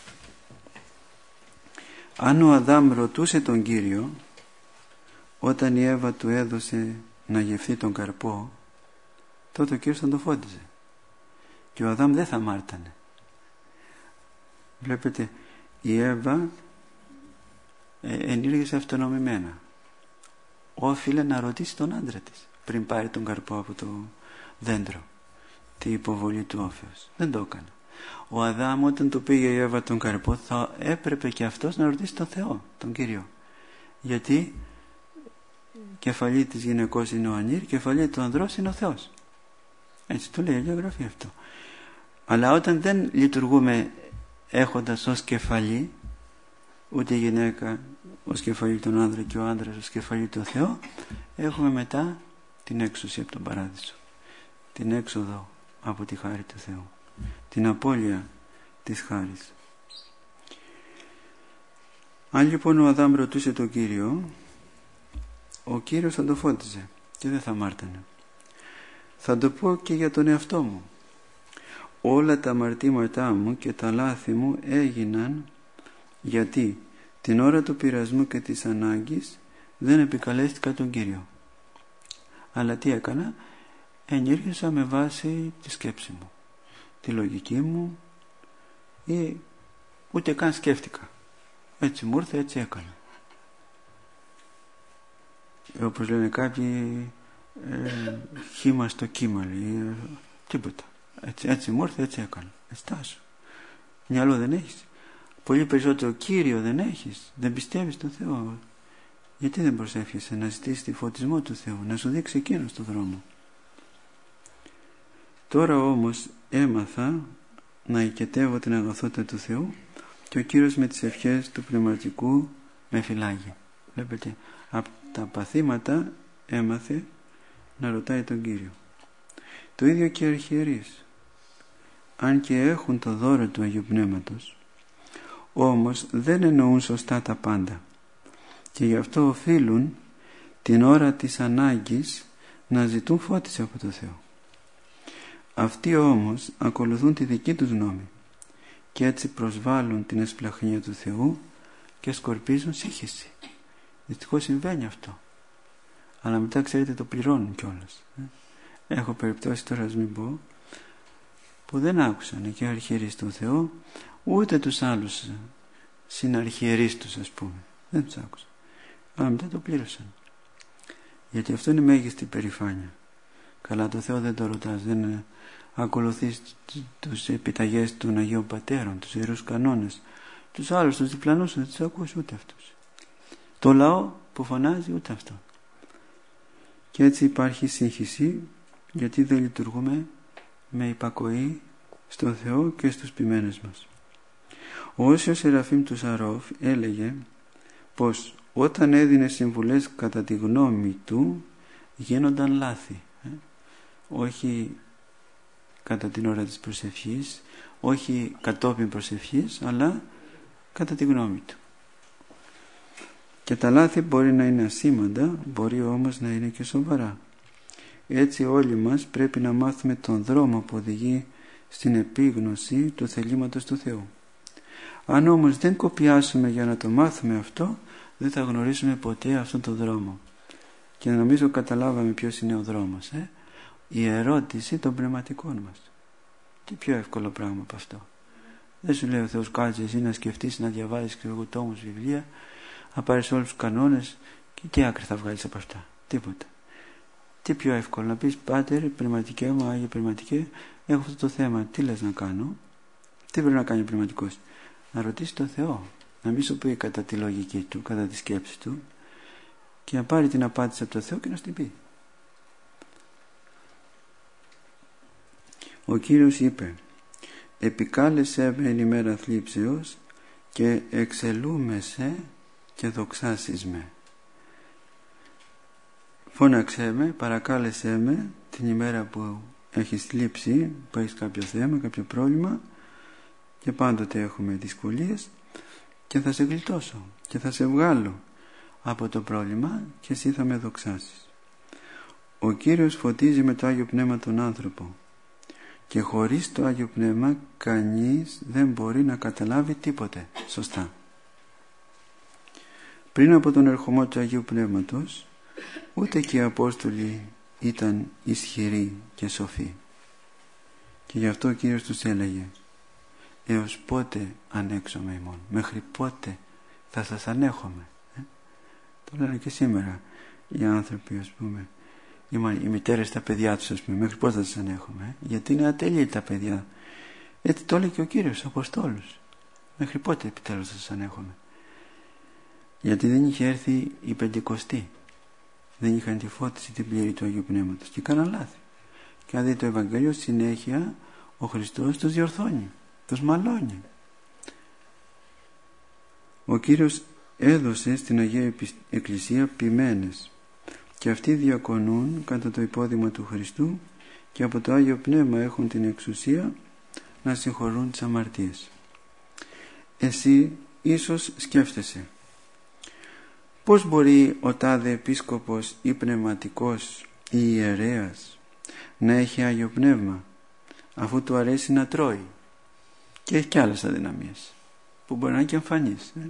Αν ο Αδάμ ρωτούσε τον Κύριο όταν η Εύα του έδωσε να γευθεί τον καρπό, τότε ο Κύριος θα το φώτιζε και ο Αδάμ δεν θα μάρτανε. Βλέπετε, η Εύα ενήργησε αυτονομημένα. Όφιλε να ρωτήσει τον άντρα της πριν πάρει τον καρπό από το δέντρο, τη υποβολή του όφεως. Δεν το έκανε. Ο Αδάμ, όταν του πήγε η Εύα τον καρπό, θα έπρεπε και αυτός να ρωτήσει τον Θεό, τον Κύριο, γιατί κεφαλή της γυναικός είναι ο Ανήρ, κεφαλή του ανδρός είναι ο Θεός. Έτσι το λέει η Αγία Γραφή αυτό. Αλλά όταν δεν λειτουργούμε έχοντας ως κεφαλή ούτε η γυναίκα ως κεφαλή τον άνδρα και ο άνδρας ως κεφαλή τον Θεό, έχουμε μετά την έξωση από τον παράδεισο, την έξοδο από τη χάρη του Θεού, την απώλεια της χάρης. Αν λοιπόν ο Αδάμ ρωτούσε τον Κύριο, ο Κύριος θα το φώτιζε και δεν θα μάρτανε. Θα το πω και για τον εαυτό μου. Όλα τα αμαρτήματά μου και τα λάθη μου έγιναν γιατί την ώρα του πειρασμού και της ανάγκης δεν επικαλέστηκα τον Κύριο. Αλλά τι έκανα? Ενήργησα με βάση τη σκέψη μου, τη λογική μου, ή ούτε καν σκέφτηκα. Έτσι μου ήρθε, έτσι έκανα. όπως λένε κάποιοι, ε, χύμα στο κύμα, λέει, ε, τίποτα. Έτσι, έτσι μου ήρθε, έτσι έκανα. Εστάσου. Μυαλό δεν έχεις. Πολύ περισσότερο Κύριο δεν έχεις. Δεν πιστεύεις τον Θεό. Γιατί δεν προσεύχεσαι να ζητήσεις τη φωτισμό του Θεού, να σου δείξει εκείνος τον δρόμο. Τώρα όμως έμαθα να οικετεύω την αγαθότητα του Θεού και ο Κύριος με τις ευχές του πνευματικού με φυλάγει. Βλέπετε, από τα παθήματα έμαθε να ρωτάει τον Κύριο. Το ίδιο και οι αρχιερείς, αν και έχουν το δώρο του Αγίου Πνεύματος, όμως δεν εννοούν σωστά τα πάντα και γι' αυτό οφείλουν την ώρα της ανάγκης να ζητούν φώτιση από το Θεό. Αυτοί όμως ακολουθούν τη δική τους γνώμη και έτσι προσβάλλουν την εσπλαχνία του Θεού και σκορπίζουν σύγχυση. Δυστυχώς συμβαίνει αυτό, αλλά μετά ξέρετε το πληρώνουν κιόλας. Έχω περιπτώσει, τώρα ας μην πω, που δεν άκουσαν και αρχιερείς τον Θεό, ούτε τους άλλους συναρχιερείς τους, ας πούμε, δεν τους άκουσαν, αλλά μετά το πλήρωσαν, γιατί αυτό είναι μέγιστη περηφάνεια. Καλά, το Θεό δεν το ρωτάς, δεν ακολουθείς τους επιταγές των Αγίων Πατέρων, τους ιερούς κανόνες, τους άλλους, τους διπλανούς, δεν τους ακούς ούτε αυτούς. Το λαό που φωνάζει, ούτε αυτό. Και έτσι υπάρχει σύγχυση, γιατί δεν λειτουργούμε με υπακοή στον Θεό και στους ποιμένες μας. Ο Όσιος Σεραφείμ του Σαρόφ έλεγε πως όταν έδινε συμβουλές κατά τη γνώμη του γίνονταν λάθη. Ε? Όχι κατά την ώρα της προσευχής, όχι κατόπιν προσευχής, αλλά κατά τη γνώμη του. Και τα λάθη μπορεί να είναι ασήμαντα, μπορεί όμως να είναι και σοβαρά. Έτσι όλοι μας πρέπει να μάθουμε τον δρόμο που οδηγεί στην επίγνωση του θελήματος του Θεού. Αν όμως δεν κοπιάσουμε για να το μάθουμε αυτό, δεν θα γνωρίσουμε ποτέ αυτόν τον δρόμο. Και νομίζω καταλάβαμε ποιος είναι ο δρόμος. Ε? Η ερώτηση των πνευματικών μας. Τι πιο εύκολο πράγμα από αυτό. Δεν σου λέει ο Θεός κάτσε εσύ να σκεφτείς, να διαβάζεις και εγώ τόμους βιβλία, να πάρεις όλους τους κανόνες και τι άκρη θα βγάλεις από αυτά. Τίποτα. Τι πιο εύκολο να πεις, Πάτερ, πνευματικέ μου, Άγιε πνευματικέ, έχω αυτό το θέμα, τι λες να κάνω? Τι πρέπει να κάνει ο πνευματικός? Να ρωτήσει τον Θεό, να μην σου πει κατά τη λογική του, κατά τη σκέψη του, και να πάρει την απάντηση από τον Θεό και να στην πει. Ο Κύριος είπε, επικάλεσέ με εν ημέρα θλίψεως και εξελούμεσαι και δοξάσεις με. Φώναξέ με, παρακάλεσέ με την ημέρα που έχεις θλίψει, που έχεις κάποιο θέμα, κάποιο πρόβλημα, και πάντοτε έχουμε δυσκολίες, και θα σε γλιτώσω και θα σε βγάλω από το πρόβλημα και εσύ θα με δοξάσεις. Ο Κύριος φωτίζει με το Άγιο Πνεύμα τον άνθρωπο και χωρίς το Άγιο Πνεύμα κανείς δεν μπορεί να καταλάβει τίποτε σωστά. Πριν από τον ερχομό του Αγίου Πνεύματος, ούτε και οι Απόστολοι ήταν ισχυροί και σοφοί, και γι' αυτό ο Κύριος τους έλεγε, έως πότε ανέξομαι ημών, μέχρι πότε θα σας ανέχομαι? ε? Το λένε και σήμερα οι άνθρωποι, ας πούμε, οι μητέρες τα παιδιά τους, ας πούμε, μέχρι πότε θα σας ανέχομαι? ε? Γιατί είναι ατελείοι τα παιδιά. Έτσι το λέει και ο Κύριος στους Αποστόλους, μέχρι πότε επιτέλους θα σας ανέχομαι? Γιατί δεν είχε έρθει η Πεντηκοστή, δεν είχαν τη φώτιση την πλήρη του Αγίου Πνεύματος και κάναν λάθη. Και αν δείτε το Ευαγγέλιο, συνέχεια ο Χριστός τους διορθώνει, τους μαλώνει. Ο Κύριος έδωσε στην Αγία Εκκλησία ποιμένες και αυτοί διακονούν κατά το υπόδειγμα του Χριστού και από το Άγιο Πνεύμα έχουν την εξουσία να συγχωρούν τις αμαρτίες. Εσύ ίσως σκέφτεσαι, πώς μπορεί ο τάδε επίσκοπος ή πνευματικός ή ιερέας να έχει Άγιο Πνεύμα αφού του αρέσει να τρώει και έχει και άλλες αδυναμίες που μπορεί να είναι και εμφανείς. ε?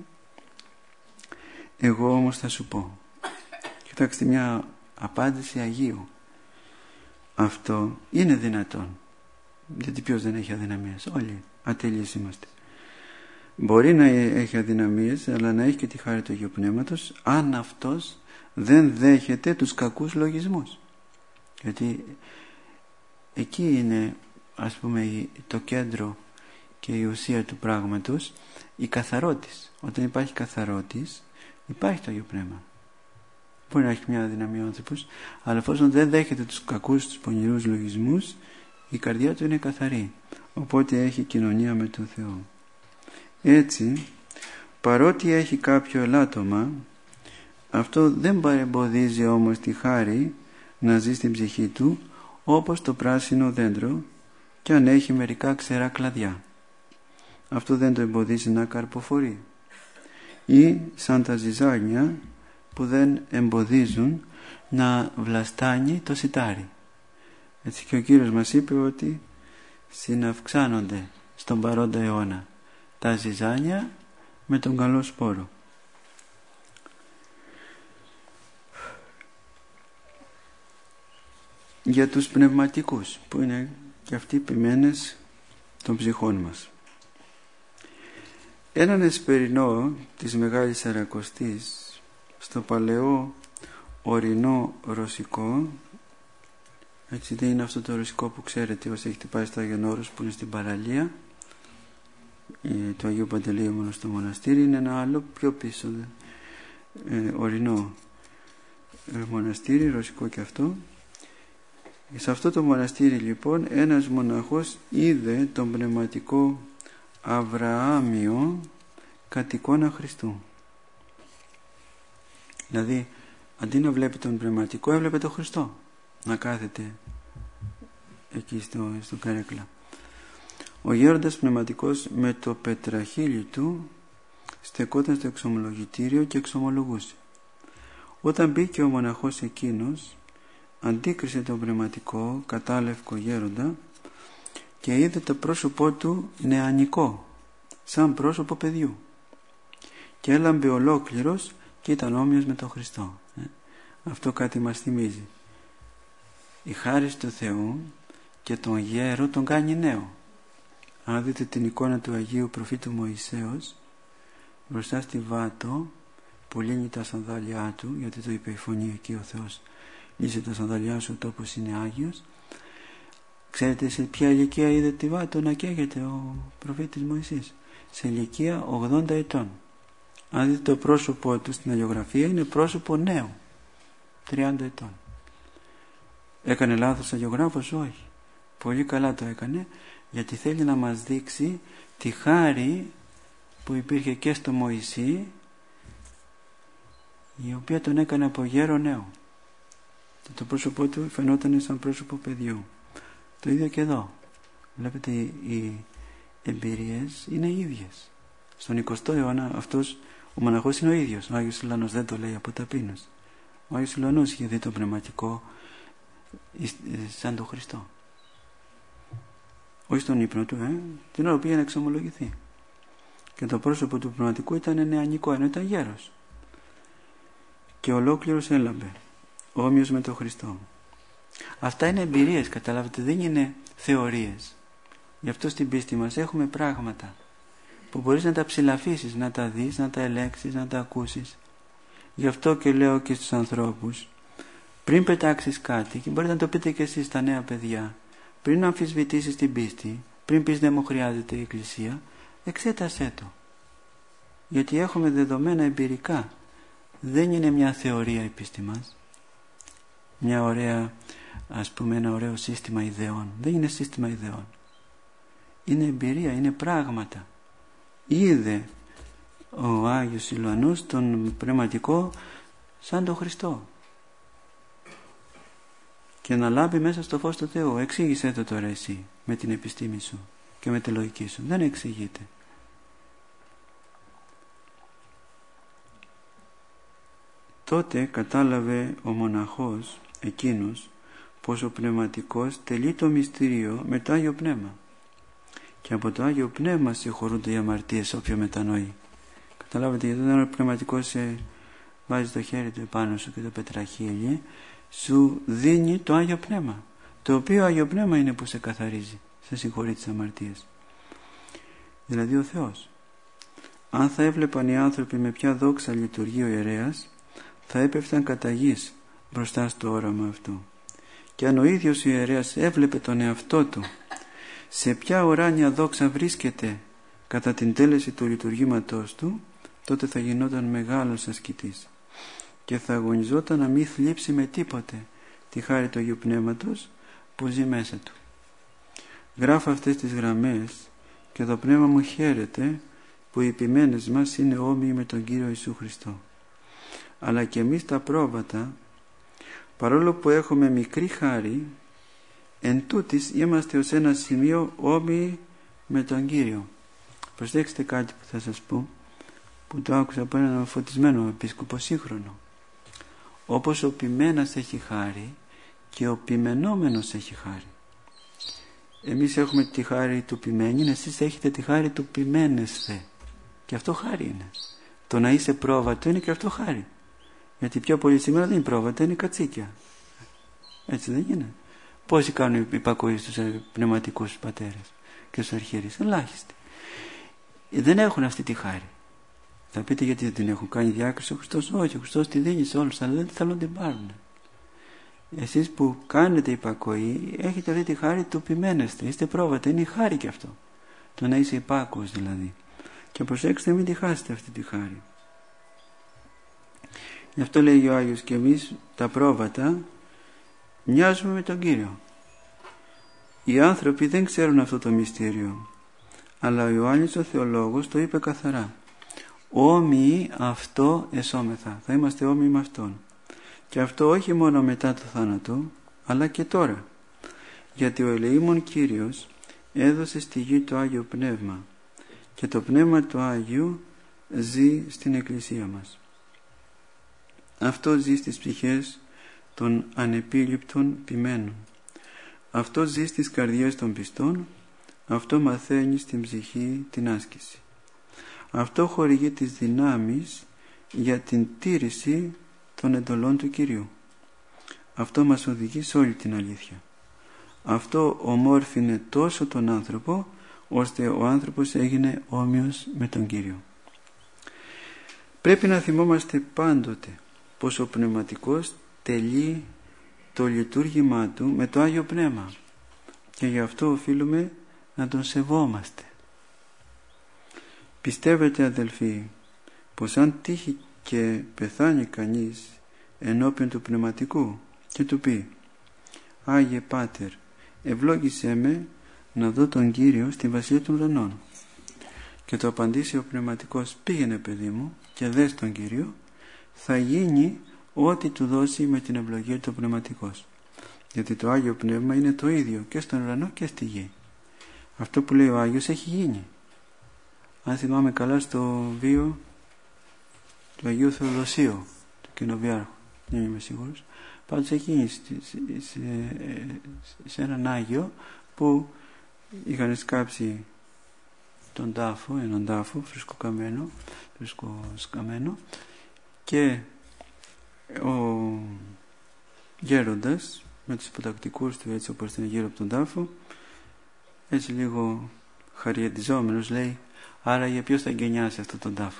Εγώ όμως θα σου πω, κοιτάξτε, μια απάντηση Αγίου. Αυτό είναι δυνατόν, γιατί ποιος δεν έχει αδυναμίες? Όλοι ατελείς είμαστε. Μπορεί να έχει αδυναμίες, αλλά να έχει και τη χάρη του Αγίου Πνεύματος, αν αυτός δεν δέχεται τους κακούς λογισμούς. Γιατί εκεί είναι, ας πούμε, το κέντρο και η ουσία του πράγματος, η καθαρότης. Όταν υπάρχει καθαρότης, υπάρχει το Άγιο Πνεύμα. Μπορεί να έχει μια αδυναμία ο άνθρωπος, αλλά εφόσον δεν δέχεται τους κακούς, τους πονηρούς λογισμούς, η καρδιά του είναι καθαρή, οπότε έχει κοινωνία με τον Θεό. Έτσι, παρότι έχει κάποιο ελάττωμα, αυτό δεν παρεμποδίζει όμως τη χάρη να ζει στην ψυχή του, όπως το πράσινο δέντρο, και αν έχει μερικά ξερά κλαδιά. Αυτό δεν το εμποδίζει να καρποφορεί. Ή σαν τα ζυζάνια που δεν εμποδίζουν να βλαστάνει το σιτάρι. Έτσι και ο Κύριος μας είπε ότι συναυξάνονται στον παρόντα αιώνα τα ζυζάνια με τον καλό σπόρο. Για τους πνευματικούς, που είναι και αυτοί ποιμένες των ψυχών μας. Έναν εσπερινό της Μεγάλης Σαρακοστής στο παλαιό ορεινό ρωσικό, έτσι δεν είναι αυτό το ρωσικό που ξέρετε όσοι έχετε πάει στο Άγιον Όρος που είναι στην παραλία του Αγίου Παντελείου μόνο στο μοναστήρι, είναι ένα άλλο πιο πίσω ε, ορεινό ε, μοναστήρι, ρωσικό και αυτό. Σε αυτό το μοναστήρι λοιπόν ένας μοναχός είδε τον πνευματικό Αβραάμιο κατ' εικόνα Χριστού. Δηλαδή αντί να βλέπει τον πνευματικό, έβλεπε τον Χριστό να κάθεται εκεί στο, στο καρέκλα. Ο γέροντας πνευματικός με το πετραχύλι του στεκόταν στο εξομολογητήριο και εξομολογούσε. Όταν μπήκε ο μοναχός εκείνος, αντίκρισε τον πνευματικό κατάλευκο γέροντα και είδε το πρόσωπό του νεανικό, σαν πρόσωπο παιδιού, και έλαμπε ολόκληρος και ήταν όμοιος με τον Χριστό. Ε, αυτό κάτι μας θυμίζει. Η χάρις του Θεού και τον γέρο τον κάνει νέο. Αν δείτε την εικόνα του Αγίου Προφήτου Μωυσέως μπροστά στη Βάτο που λύνει τα σανδάλια του, γιατί το είπε η φωνή εκεί ο Θεός, λύσε τα σανδάλια σου, ο τόπος είναι Άγιος. Ξέρετε σε ποια ηλικία είδε τη Βάτο να καίγεται ο προφήτης Μωυσής? Σε ηλικία ογδόντα ετών. Αν δείτε το πρόσωπό του στην αλλιογραφία, είναι πρόσωπο νέο, τριάντα ετών. Έκανε λάθος αλλιογράφος? Όχι. Πολύ καλά το έκανε, γιατί θέλει να μας δείξει τη χάρη που υπήρχε και στο Μωυσή, η οποία τον έκανε από γέρο νέο. Το πρόσωπό του φαινόταν σαν πρόσωπο παιδιού. Το ίδιο και εδώ. Βλέπετε, οι εμπειρίες είναι ίδιες. Στον εικοστό αιώνα αυτός ο μοναχός είναι ο ίδιος. Ο Άγιος Ιλανός δεν το λέει από ταπείνωση. Ο Άγιος Ιλανός είχε δει το πνευματικό σαν τον Χριστό. Όχι στον ύπνο του, ε, την ώρα που πήγε να εξομολογηθεί. Και το πρόσωπο του πνευματικού ήταν νεανικό, ενώ ήταν γέρος. Και ολόκληρος έλαμπε, όμοιος με τον Χριστό. Αυτά είναι εμπειρίες, καταλάβετε, δεν είναι θεωρίες. Γι' αυτό στην πίστη μας έχουμε πράγματα που μπορείς να τα ψηλαφίσεις, να τα δεις, να τα ελέγξεις, να τα ακούσεις. Γι' αυτό και λέω και στους ανθρώπους, πριν πετάξεις κάτι, και μπορείτε να το πείτε και εσείς στα νέα παιδιά, πριν αμφισβητήσεις την πίστη, πριν πεις δεν μου χρειάζεται η Εκκλησία, εξέτασέ το. Γιατί έχουμε δεδομένα εμπειρικά. Δεν είναι μια θεωρία η πίστη μας, μια ωραία, ας πούμε, ένα ωραίο σύστημα ιδεών. Δεν είναι σύστημα ιδεών. Είναι εμπειρία, είναι πράγματα. Είδε ο Άγιος Ιλουανός τον πνευματικό σαν τον Χριστό και να λάμπει μέσα στο φως του Θεού. Εξήγησέ το τώρα εσύ με την επιστήμη σου και με τη λογική σου. Δεν εξηγείται. Τότε κατάλαβε ο μοναχός εκείνος πως ο πνευματικός τελεί το μυστήριο με το Άγιο Πνεύμα, και από το Άγιο Πνεύμα συγχωρούνται οι αμαρτίες όποιο μετανοεί. Καταλάβετε, γιατί όταν ο πνευματικός σε βάζει το χέρι του επάνω σου και το πετραχύλι, σου δίνει το Άγιο Πνεύμα, το οποίο Άγιο Πνεύμα είναι που σε καθαρίζει, σε συγχωρεί τις αμαρτίες. Δηλαδή ο Θεός. Αν θα έβλεπαν οι άνθρωποι με ποια δόξα λειτουργεί ο ιερέας, θα έπεφταν κατά γης μπροστά στο όραμα αυτό. Και αν ο ίδιος ο ιερέας έβλεπε τον εαυτό του σε ποια ουράνια δόξα βρίσκεται κατά την τέλεση του λειτουργήματός του, τότε θα γινόταν μεγάλος ασκητής και θα αγωνιζόταν να μην θλίψει με τίποτε τη χάρη του Αγίου Πνεύματος που ζει μέσα του. Γράφω αυτές τις γραμμές και το πνεύμα μου χαίρεται που οι ποιμένες μας είναι όμοιοι με τον Κύριο Ιησού Χριστό. Αλλά και εμείς τα πρόβατα, παρόλο που έχουμε μικρή χάρη, εν τούτης είμαστε ως ένα σημείο όμοιοι με τον Κύριο. Προσέξτε κάτι που θα σας πω, που το άκουσα από έναν φωτισμένο επίσκοπο σύγχρονο. Όπως ο ποιμένας έχει χάρη και ο ποιμενόμενος έχει χάρη. Εμείς έχουμε τη χάρη του ποιμένην, εσείς έχετε τη χάρη του ποιμένεσθε. Και αυτό χάρη είναι. Το να είσαι πρόβατο είναι και αυτό χάρη. Γιατί πιο πολύ σήμερα δεν είναι πρόβατα, είναι κατσίκια. Έτσι δεν είναι? Πόσοι κάνουν υπακοή στους πνευματικούς πατέρες και στους αρχιερείς? Ελάχιστοι. Δεν έχουν αυτή τη χάρη. Θα πείτε γιατί δεν την έχουν κάνει διάκριση ο Χριστός? Όχι, ο Χριστός τη δίνει σε όλους, αλλά δεν θέλουν να την πάρουν. Εσείς που κάνετε υπακοή έχετε αυτή τη χάρη του ποιμένεστε, είστε πρόβατα, είναι η χάρη και αυτό. Το να είσαι υπάκουος δηλαδή. Και προσέξτε, μην τη χάσετε αυτή τη χάρη. Γι' αυτό λέει ο Άγιος, και εμείς τα πρόβατα μοιάζουμε με τον Κύριο. Οι άνθρωποι δεν ξέρουν αυτό το μυστήριο, αλλά ο Ιωάννης ο Θεολόγος το είπε καθαρά. Όμοιοι αυτό εσώμεθα, θα είμαστε όμοιοι με Αυτόν. Και αυτό όχι μόνο μετά το θάνατο, αλλά και τώρα. Γιατί ο ελεήμων Κύριος έδωσε στη γη το Άγιο Πνεύμα και το Πνεύμα του Άγιου ζει στην Εκκλησία μας. Αυτό ζει στις ψυχές των ανεπίληπτων ποιμένων. Αυτό ζει στις καρδιές των πιστών. Αυτό μαθαίνει στην ψυχή την άσκηση. Αυτό χορηγεί τις δυνάμεις για την τήρηση των εντολών του Κυρίου. Αυτό μας οδηγεί σε όλη την αλήθεια. Αυτό ομόρφινε τόσο τον άνθρωπο, ώστε ο άνθρωπος έγινε όμοιος με τον Κύριο. Πρέπει να θυμόμαστε πάντοτε πως ο Πνευματικός τελεί το λειτουργήμά του με το Άγιο Πνεύμα και γι' αυτό οφείλουμε να τον σεβόμαστε. Πιστεύετε, αδελφοί, πως αν τύχει και πεθάνει κανείς ενώπιον του Πνευματικού και του πει «Άγιε Πάτερ, ευλόγησέ με να δω τον Κύριο στη Βασιλεία των Ουρανών», και το απαντήσει ο Πνευματικός «Πήγαινε, παιδί μου, και δες τον Κύριο», θα γίνει ό,τι του δώσει με την ευλογία του Πνευματικός. Γιατί το Άγιο Πνεύμα είναι το ίδιο και στον ουρανό και στη γη. Αυτό που λέει ο Άγιος έχει γίνει. Αν θυμάμαι καλά, στο βίο του Αγίου Θεοδοσίου, του κοινοβιάρχου, δεν είμαι σίγουρος, πάντως έχει γίνει σε, σε, σε έναν Άγιο που είχαν σκάψει τον τάφο, έναν τάφο φρεσκοκαμένο, φρεσκοσκαμένο, και ο γέροντας με τους υποτακτικούς του, έτσι όπως ήταν γύρω από τον τάφο, έτσι λίγο χαριεντιζόμενος, λέει «Άρα για ποιος θα εγκαινιάσει αυτόν τον τάφο?»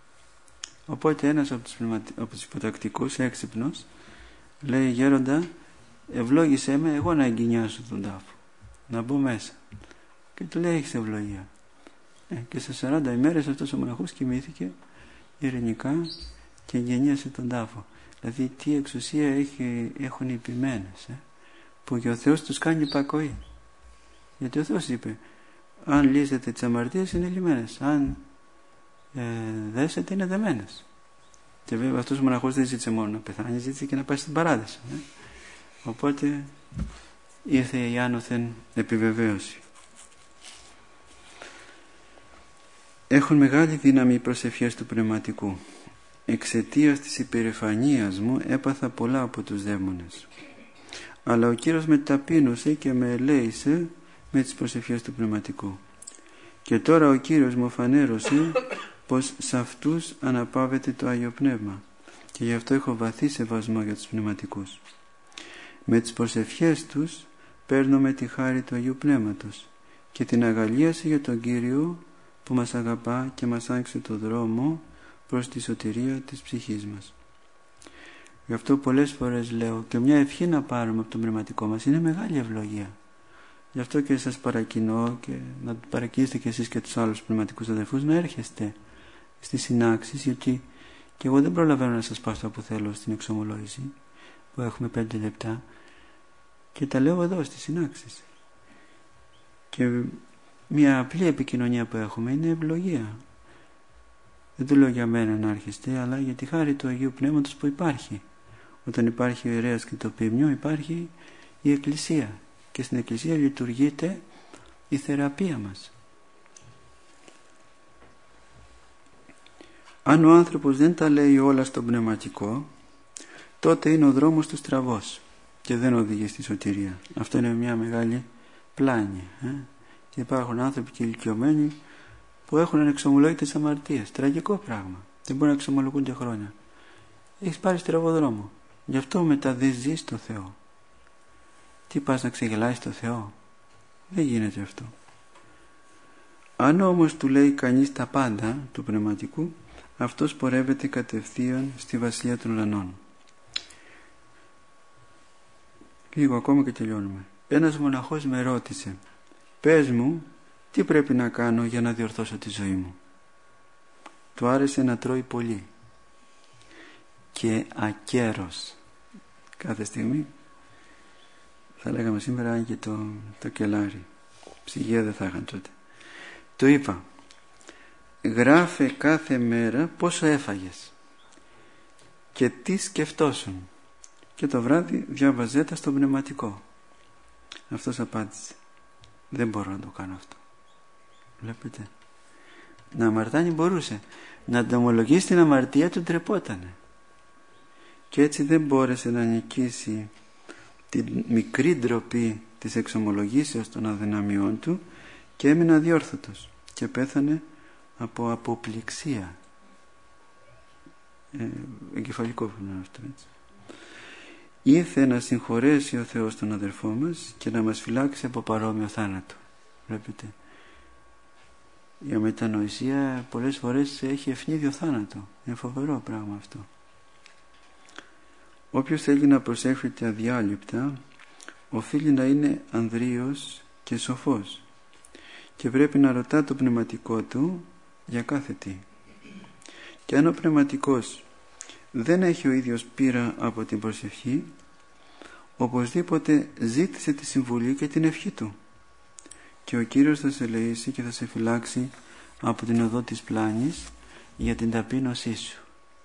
Οπότε ένας από τους, πνευματι... από τους υποτακτικούς, έξυπνος, λέει «Γέροντα, ευλόγησέ με εγώ να εγκαινιάσω τον τάφο, να μπω μέσα». Και του λέει «Έχεις ευλογία». Ε, και σε σαράντα ημέρες αυτός ο μοναχός κοιμήθηκε ειρηνικά και εγκαινίασε τον τάφο. Δηλαδή τι εξουσία έχει, έχουν οι ποιμένες, ε, που και ο Θεός τους κάνει υπακοή. Γιατί ο Θεός είπε αν λύσετε τις αμαρτίες είναι λυμένες, αν ε, δέσετε είναι δεμένες. Και βέβαια αυτός ο μοναχός δεν ζήτησε μόνο να πεθάνει, ζήτησε και να πάει στην παράδεισο, ε. Οπότε ήρθε η άνωθεν επιβεβαίωση. Έχουν μεγάλη δύναμη οι προσευχές του Πνευματικού. Εξαιτίας της υπερηφανίας μου έπαθα πολλά από τους δαίμονες. Αλλά ο Κύριος με ταπείνωσε και με ελέησε με τις προσευχές του Πνευματικού. Και τώρα ο Κύριος μου φανέρωσε πως σε αυτούς αναπαύεται το Άγιο Πνεύμα και γι' αυτό έχω βαθύ σεβασμό για τους πνευματικούς. Με τις προσευχές τους παίρνουμε τη χάρη του Αγίου Πνεύματος και την αγαλίαση για τον Κύριο που μας αγαπά και μας άνοιξε το δρόμο προς τη σωτηρία της ψυχής μας. Γι' αυτό πολλές φορές λέω και μια ευχή να πάρουμε από τον πνευματικό μας είναι μεγάλη ευλογία. Γι' αυτό και σας παρακινώ και να παρακινήσετε και εσείς και τους άλλους πνευματικούς αδελφούς να έρχεστε στις συνάξεις, γιατί και εγώ δεν προλαβαίνω να σας πάω αυτό που θέλω στην εξομολόγηση που έχουμε πέντε λεπτά και τα λέω εδώ στις συνάξεις. Και μια απλή επικοινωνία που έχουμε είναι ευλογία. Δεν το λέω για μένα να έρχεστε, αλλά για τη χάρη του Αγίου Πνεύματος που υπάρχει. Όταν υπάρχει ο ιερέας και το ποιμνιό, υπάρχει η Εκκλησία και στην Εκκλησία λειτουργείται η θεραπεία μας. Αν ο άνθρωπος δεν τα λέει όλα στο πνευματικό, τότε είναι ο δρόμος του στραβός και δεν οδηγεί στη σωτηρία. Αυτό είναι μια μεγάλη πλάνη. Ε? Και υπάρχουν άνθρωποι και ηλικιωμένοι που έχουν ανεξομολόγητες αμαρτίες. Τραγικό πράγμα. Δεν μπορούν να εξομολογούνται χρόνια. Έχεις πάρει στραβό δρόμο. Γι' αυτό μετά δεν ζεις το Θεό. Τι πας να ξεγελάσεις το Θεό? Δεν γίνεται αυτό. Αν όμως του λέει κανείς τα πάντα του πνευματικού, αυτός πορεύεται κατευθείαν στη Βασιλεία των Ουρανών. Λίγο ακόμα και τελειώνουμε. Ένας μοναχός με ρώτησε, πες μου τι πρέπει να κάνω για να διορθώσω τη ζωή μου. Του άρεσε να τρώει πολύ και ακέρος κάθε στιγμή. Θα λέγαμε σήμερα και το, το κελάρι. Ψυγεία δεν θα είχαν τότε. Του είπα, γράφε κάθε μέρα πόσο έφαγες και τι σκεφτόσουν, και το βράδυ διάβαζέ τα στο πνευματικό. Αυτός απάντησε, δεν μπορώ να το κάνω αυτό. Βλέπετε, να αμαρτάνει μπορούσε, να ανταμολογήσει την αμαρτία του ντρεπότανε, και έτσι δεν μπόρεσε να νικήσει την μικρή ντροπή της εξομολογήσεως των αδυναμιών του και έμεινε αδιόρθωτος και πέθανε από αποπληξία. Ε, εγκεφαλικό φαινόμενο αυτό, έτσι. Ήρθε να συγχωρέσει ο Θεός τον αδερφό μας και να μας φυλάξει από παρόμοιο θάνατο. Βλέπετε, η αμετανοησία πολλές φορές έχει ευνίδιο θάνατο. Είναι φοβερό πράγμα αυτό. Όποιος θέλει να προσεύχεται αδιάλειπτα οφείλει να είναι ανδρείος και σοφός και πρέπει να ρωτά το πνευματικό του για κάθε τι. Και αν ο πνευματικός δεν έχει ο ίδιος πείρα από την προσευχή, οπωσδήποτε ζήτησε τη συμβουλή και την ευχή του και ο Κύριος θα σε ελεήσει και θα σε φυλάξει από την οδό της πλάνης για την ταπείνωσή σου.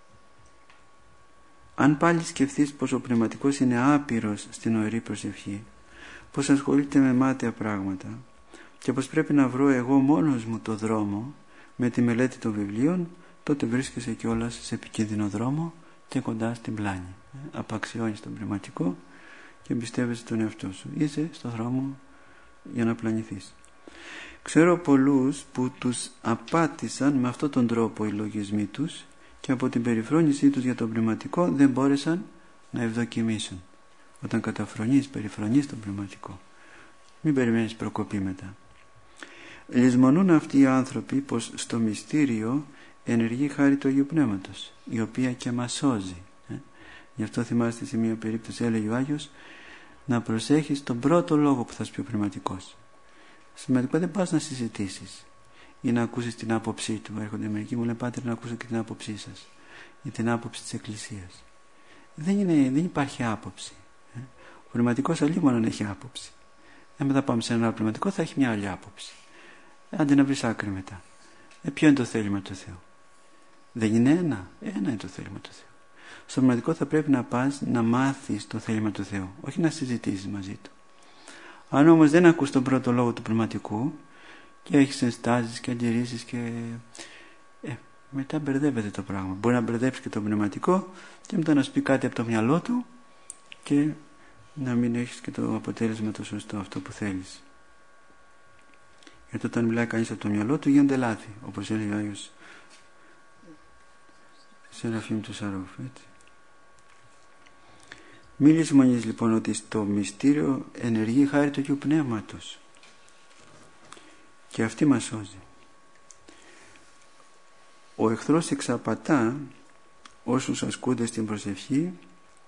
Αν πάλι σκεφτείς πως ο πνευματικός είναι άπειρος στην ωρή προσευχή, πως ασχολείται με μάταια πράγματα και πως πρέπει να βρω εγώ μόνος μου το δρόμο με τη μελέτη των βιβλίων, τότε βρίσκεσαι κιόλας σε επικίνδυνο δρόμο και κοντά στην πλάνη. Απαξιώνεις τον πνευματικό και εμπιστεύεσαι τον εαυτό σου. Είσαι στο δρόμο για να πλανηθείς. Ξέρω πολλούς που τους απάτησαν με αυτόν τον τρόπο οι λογισμοί τους και από την περιφρόνησή τους για τον πνευματικό δεν μπόρεσαν να ευδοκιμήσουν. Όταν καταφρονείς, περιφρονείς τον πνευματικό. Μην περιμένεις προκοπή μετά. Λησμονούν αυτοί οι άνθρωποι πως στο μυστήριο ενεργεί χάρη του Αγίου Πνεύματος, η οποία και μας σώζει. Ε? Γι' αυτό θυμάστε, σε μια περίπτωση έλεγε ο Άγιος, να προσέχεις τον πρώτο λόγο που θα σου πει ο πνευματικός. Σημαντικό δεν πας να συζητήσεις ή να ακούσεις την άποψή του. Έρχονται μερικοί μου λένε, πάτερ, να ακούσω και την άποψή σας ή την άποψη της Εκκλησίας. Δεν, είναι, δεν υπάρχει άποψη. Ε? Ο πνευματικός αλλήμον έχει άποψη. Αν μετά πάμε σε ένα άλλο πνευματικό θα έχει μια άλλη άποψη. Άντε να βρεις άκρη μετά. Ε, ποιο είναι το θέλημα του Θεού? Δεν είναι ένα. Ένα είναι το θέλημα του Θεού. Στο πνευματικό θα πρέπει να πας να μάθεις το θέλημα του Θεού, όχι να συζητήσεις μαζί του. Αν όμως δεν ακούς τον πρώτο λόγο του πνευματικού και έχεις ενστάσεις και αντιρρήσεις και ε, μετά μπερδεύεται το πράγμα. Μπορεί να μπερδέψει και το πνευματικό και μετά να σου πει κάτι από το μυαλό του και να μην έχεις και το αποτέλεσμα το σωστό, αυτό που θέλεις. Γιατί όταν μιλάει κανείς από το μυαλό του γίνονται λάθη, όπως έλεγε ο Άγιος Σεραφείμ του Σαρόφ, έτσι. Μη λησμονείς λοιπόν ότι στο μυστήριο ενεργεί χάρη του Αγίου Πνεύματος και αυτή μας σώζει. Ο εχθρός εξαπατά όσους ασκούνται στην προσευχή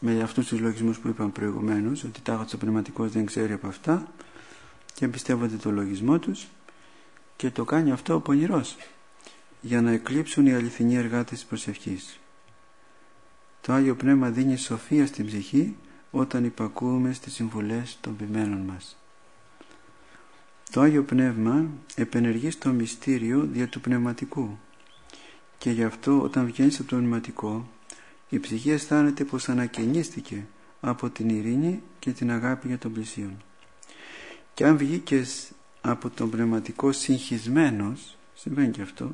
με αυτούς τους λογισμούς που είπαμε προηγουμένως, ότι τάχα ο πνευματικός δεν ξέρει από αυτά και εμπιστεύονται το λογισμό τους, και το κάνει αυτό ο πονηρός για να εκλείψουν οι αληθινοί εργάτες της προσευχής. Το Άγιο Πνεύμα δίνει σοφία στην ψυχή όταν υπακούμε στις συμβουλές των ποιμένων μας. Το Άγιο Πνεύμα επενεργεί στο μυστήριο δια του πνευματικού, και γι' αυτό όταν βγαίνεις από το πνευματικό η ψυχή αισθάνεται πως ανακαινίστηκε από την ειρήνη και την αγάπη για τον πλησίον. Και αν βγήκες από τον πνευματικό συγχυσμένος, σημαίνει και αυτό,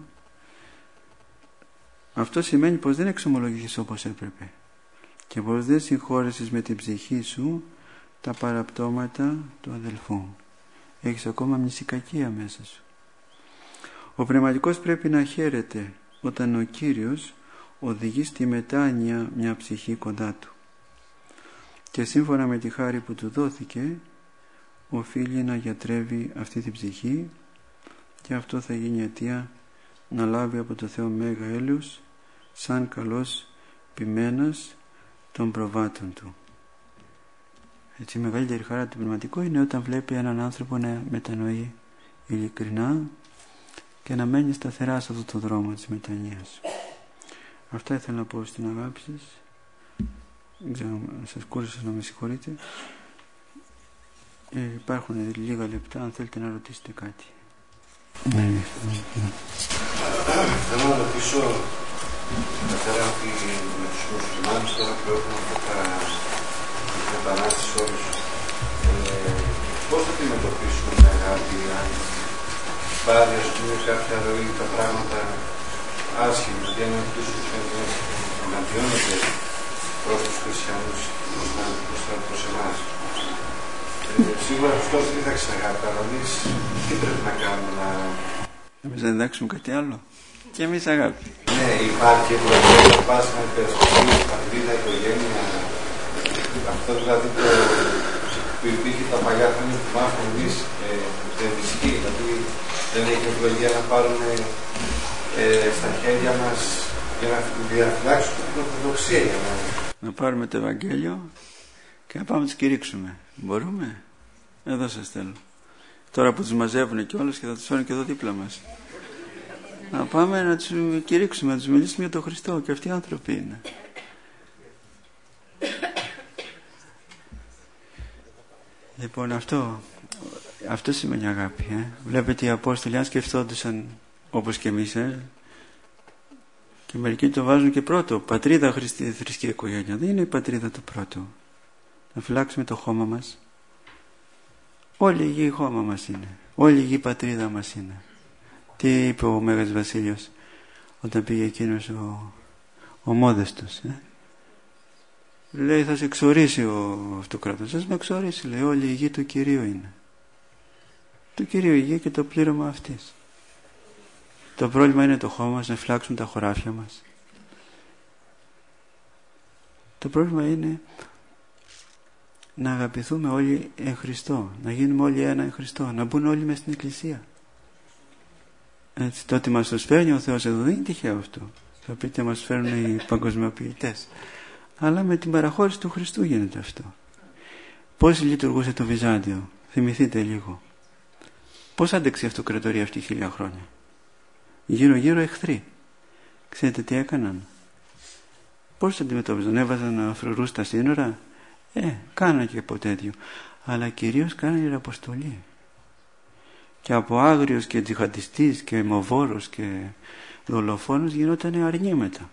αυτό σημαίνει πως δεν εξομολογηθείς όπως έπρεπε και πως δεν συγχώρεσες με την ψυχή σου τα παραπτώματα του αδελφού. Έχεις ακόμα μνησικακία μέσα σου. Ο πνευματικός πρέπει να χαίρεται όταν ο Κύριος οδηγεί στη μετάνοια μια ψυχή κοντά του, και σύμφωνα με τη χάρη που του δόθηκε οφείλει να γιατρεύει αυτή την ψυχή, και αυτό θα γίνει αιτία να λάβει από το Θεό μέγα έλεος σαν καλός ποιμένας των προβάτων του. Έτσι η μεγαλύτερη χαρά του πνευματικού είναι όταν βλέπει έναν άνθρωπο να μετανοεί ειλικρινά και να μένει σταθερά σε αυτό το δρόμο της μετανοίας. Αυτά ήθελα να πω στην αγάπη σας. Δεν ξέρω, σας κούρασα, να με συγχωρείτε. Ε, υπάρχουν λίγα λεπτά αν θέλετε να ρωτήσετε κάτι. Ναι, ναι. Θέλω να ρωτήσω, καθαρά ότι με τους μουσουλμάνους τώρα που έχουμε αυτά τα επανάσταση όρους, ε, πώς θα αντιμετωπίσουμε με αγάπη, αν πάρει ας πούμε κάποια ροή τα πράγματα άσχημα, γιατί αν αυτούς τους εναντιώνονται προς τους χριστιανούς, προς εμάς. Ε, σίγουρα αυτός δεν θα ξαγάπη, αλλά εμείς τι πρέπει να κάνουμε, να... Εμείς να διδάξουμε κάτι άλλο. Και εμείς αγάπη. Ναι, υπάρχει ευλογία, να πας να υπερασπιστείς πατρίδα, οικογένεια. Αυτό δηλαδή το που υπήρχε τα παλιά χρόνια που μάθαμε εμείς ε, δεν ισχύει. Δηλαδή δεν έχει ευλογία να πάρουμε ε, στα χέρια μας για να διαφυλάξουμε την Ορθοδοξία. Για να... να πάρουμε το Ευαγγέλιο και να πάμε να τους κηρύξουμε. Μπορούμε? Εδώ σας θέλω. Τώρα που τους μαζεύουν κιόλας και θα τους φέρουν και εδώ δίπλα μας. Να πάμε να τους κηρύξουμε, να τους μιλήσουμε για τον Χριστό, και αυτοί οι άνθρωποι είναι. Λοιπόν, αυτό, αυτό σημαίνει αγάπη. Ε? Βλέπετε οι Απόστολοι αν σκεφτόντουσαν όπως και εμείς, ε? και μερικοί το βάζουν και πρώτο. Πατρίδα, Χριστή, θρησκεία, οικογένεια. Δεν είναι η πατρίδα το πρώτο. Να φυλάξουμε το χώμα μας. Όλη η γη χώμα μας είναι. Όλη η γη πατρίδα μας είναι. Τι είπε ο Μέγας Βασίλειος όταν πήγε εκείνος ο, ο Μόδεστος, ε? λέει θα σε εξορίσει ο αυτοκράτορας. Σας με εξορίσει, λέει, όλη η γη του Κυρίου είναι. Του Κυρίου η γη και το πλήρωμα αυτής. Το πρόβλημα είναι το χώμα μας, να φυλάξουμε τα χωράφια μας. Το πρόβλημα είναι να αγαπηθούμε όλοι εν Χριστώ, να γίνουμε όλοι ένα εν Χριστώ, να μπουν όλοι μες στην Εκκλησία. Έτσι, το ότι μας το φέρνει ο Θεός εδώ δεν είναι τυχαίο αυτό. Θα πείτε μας φέρνουν οι παγκοσμιοποιητές. Αλλά με την παραχώρηση του Χριστού γίνεται αυτό. Πώς λειτουργούσε το Βυζάντιο? Θυμηθείτε λίγο. Πώς άντεξε η αυτοκρατορία αυτή χίλια χρόνια? Γύρω γύρω εχθροί. Ξέρετε τι έκαναν? Πώς το αντιμετώπιζαν? Έβαζαν φρουρούς στα σύνορα? Ε, κάνανε και από τέτοιο. Αλλά κυρίως κάνανε ιεραποστολή. Και από άγριος και τζιχαντιστής και αιμοβόρος και δολοφόνος γινόταν αρνή μετά.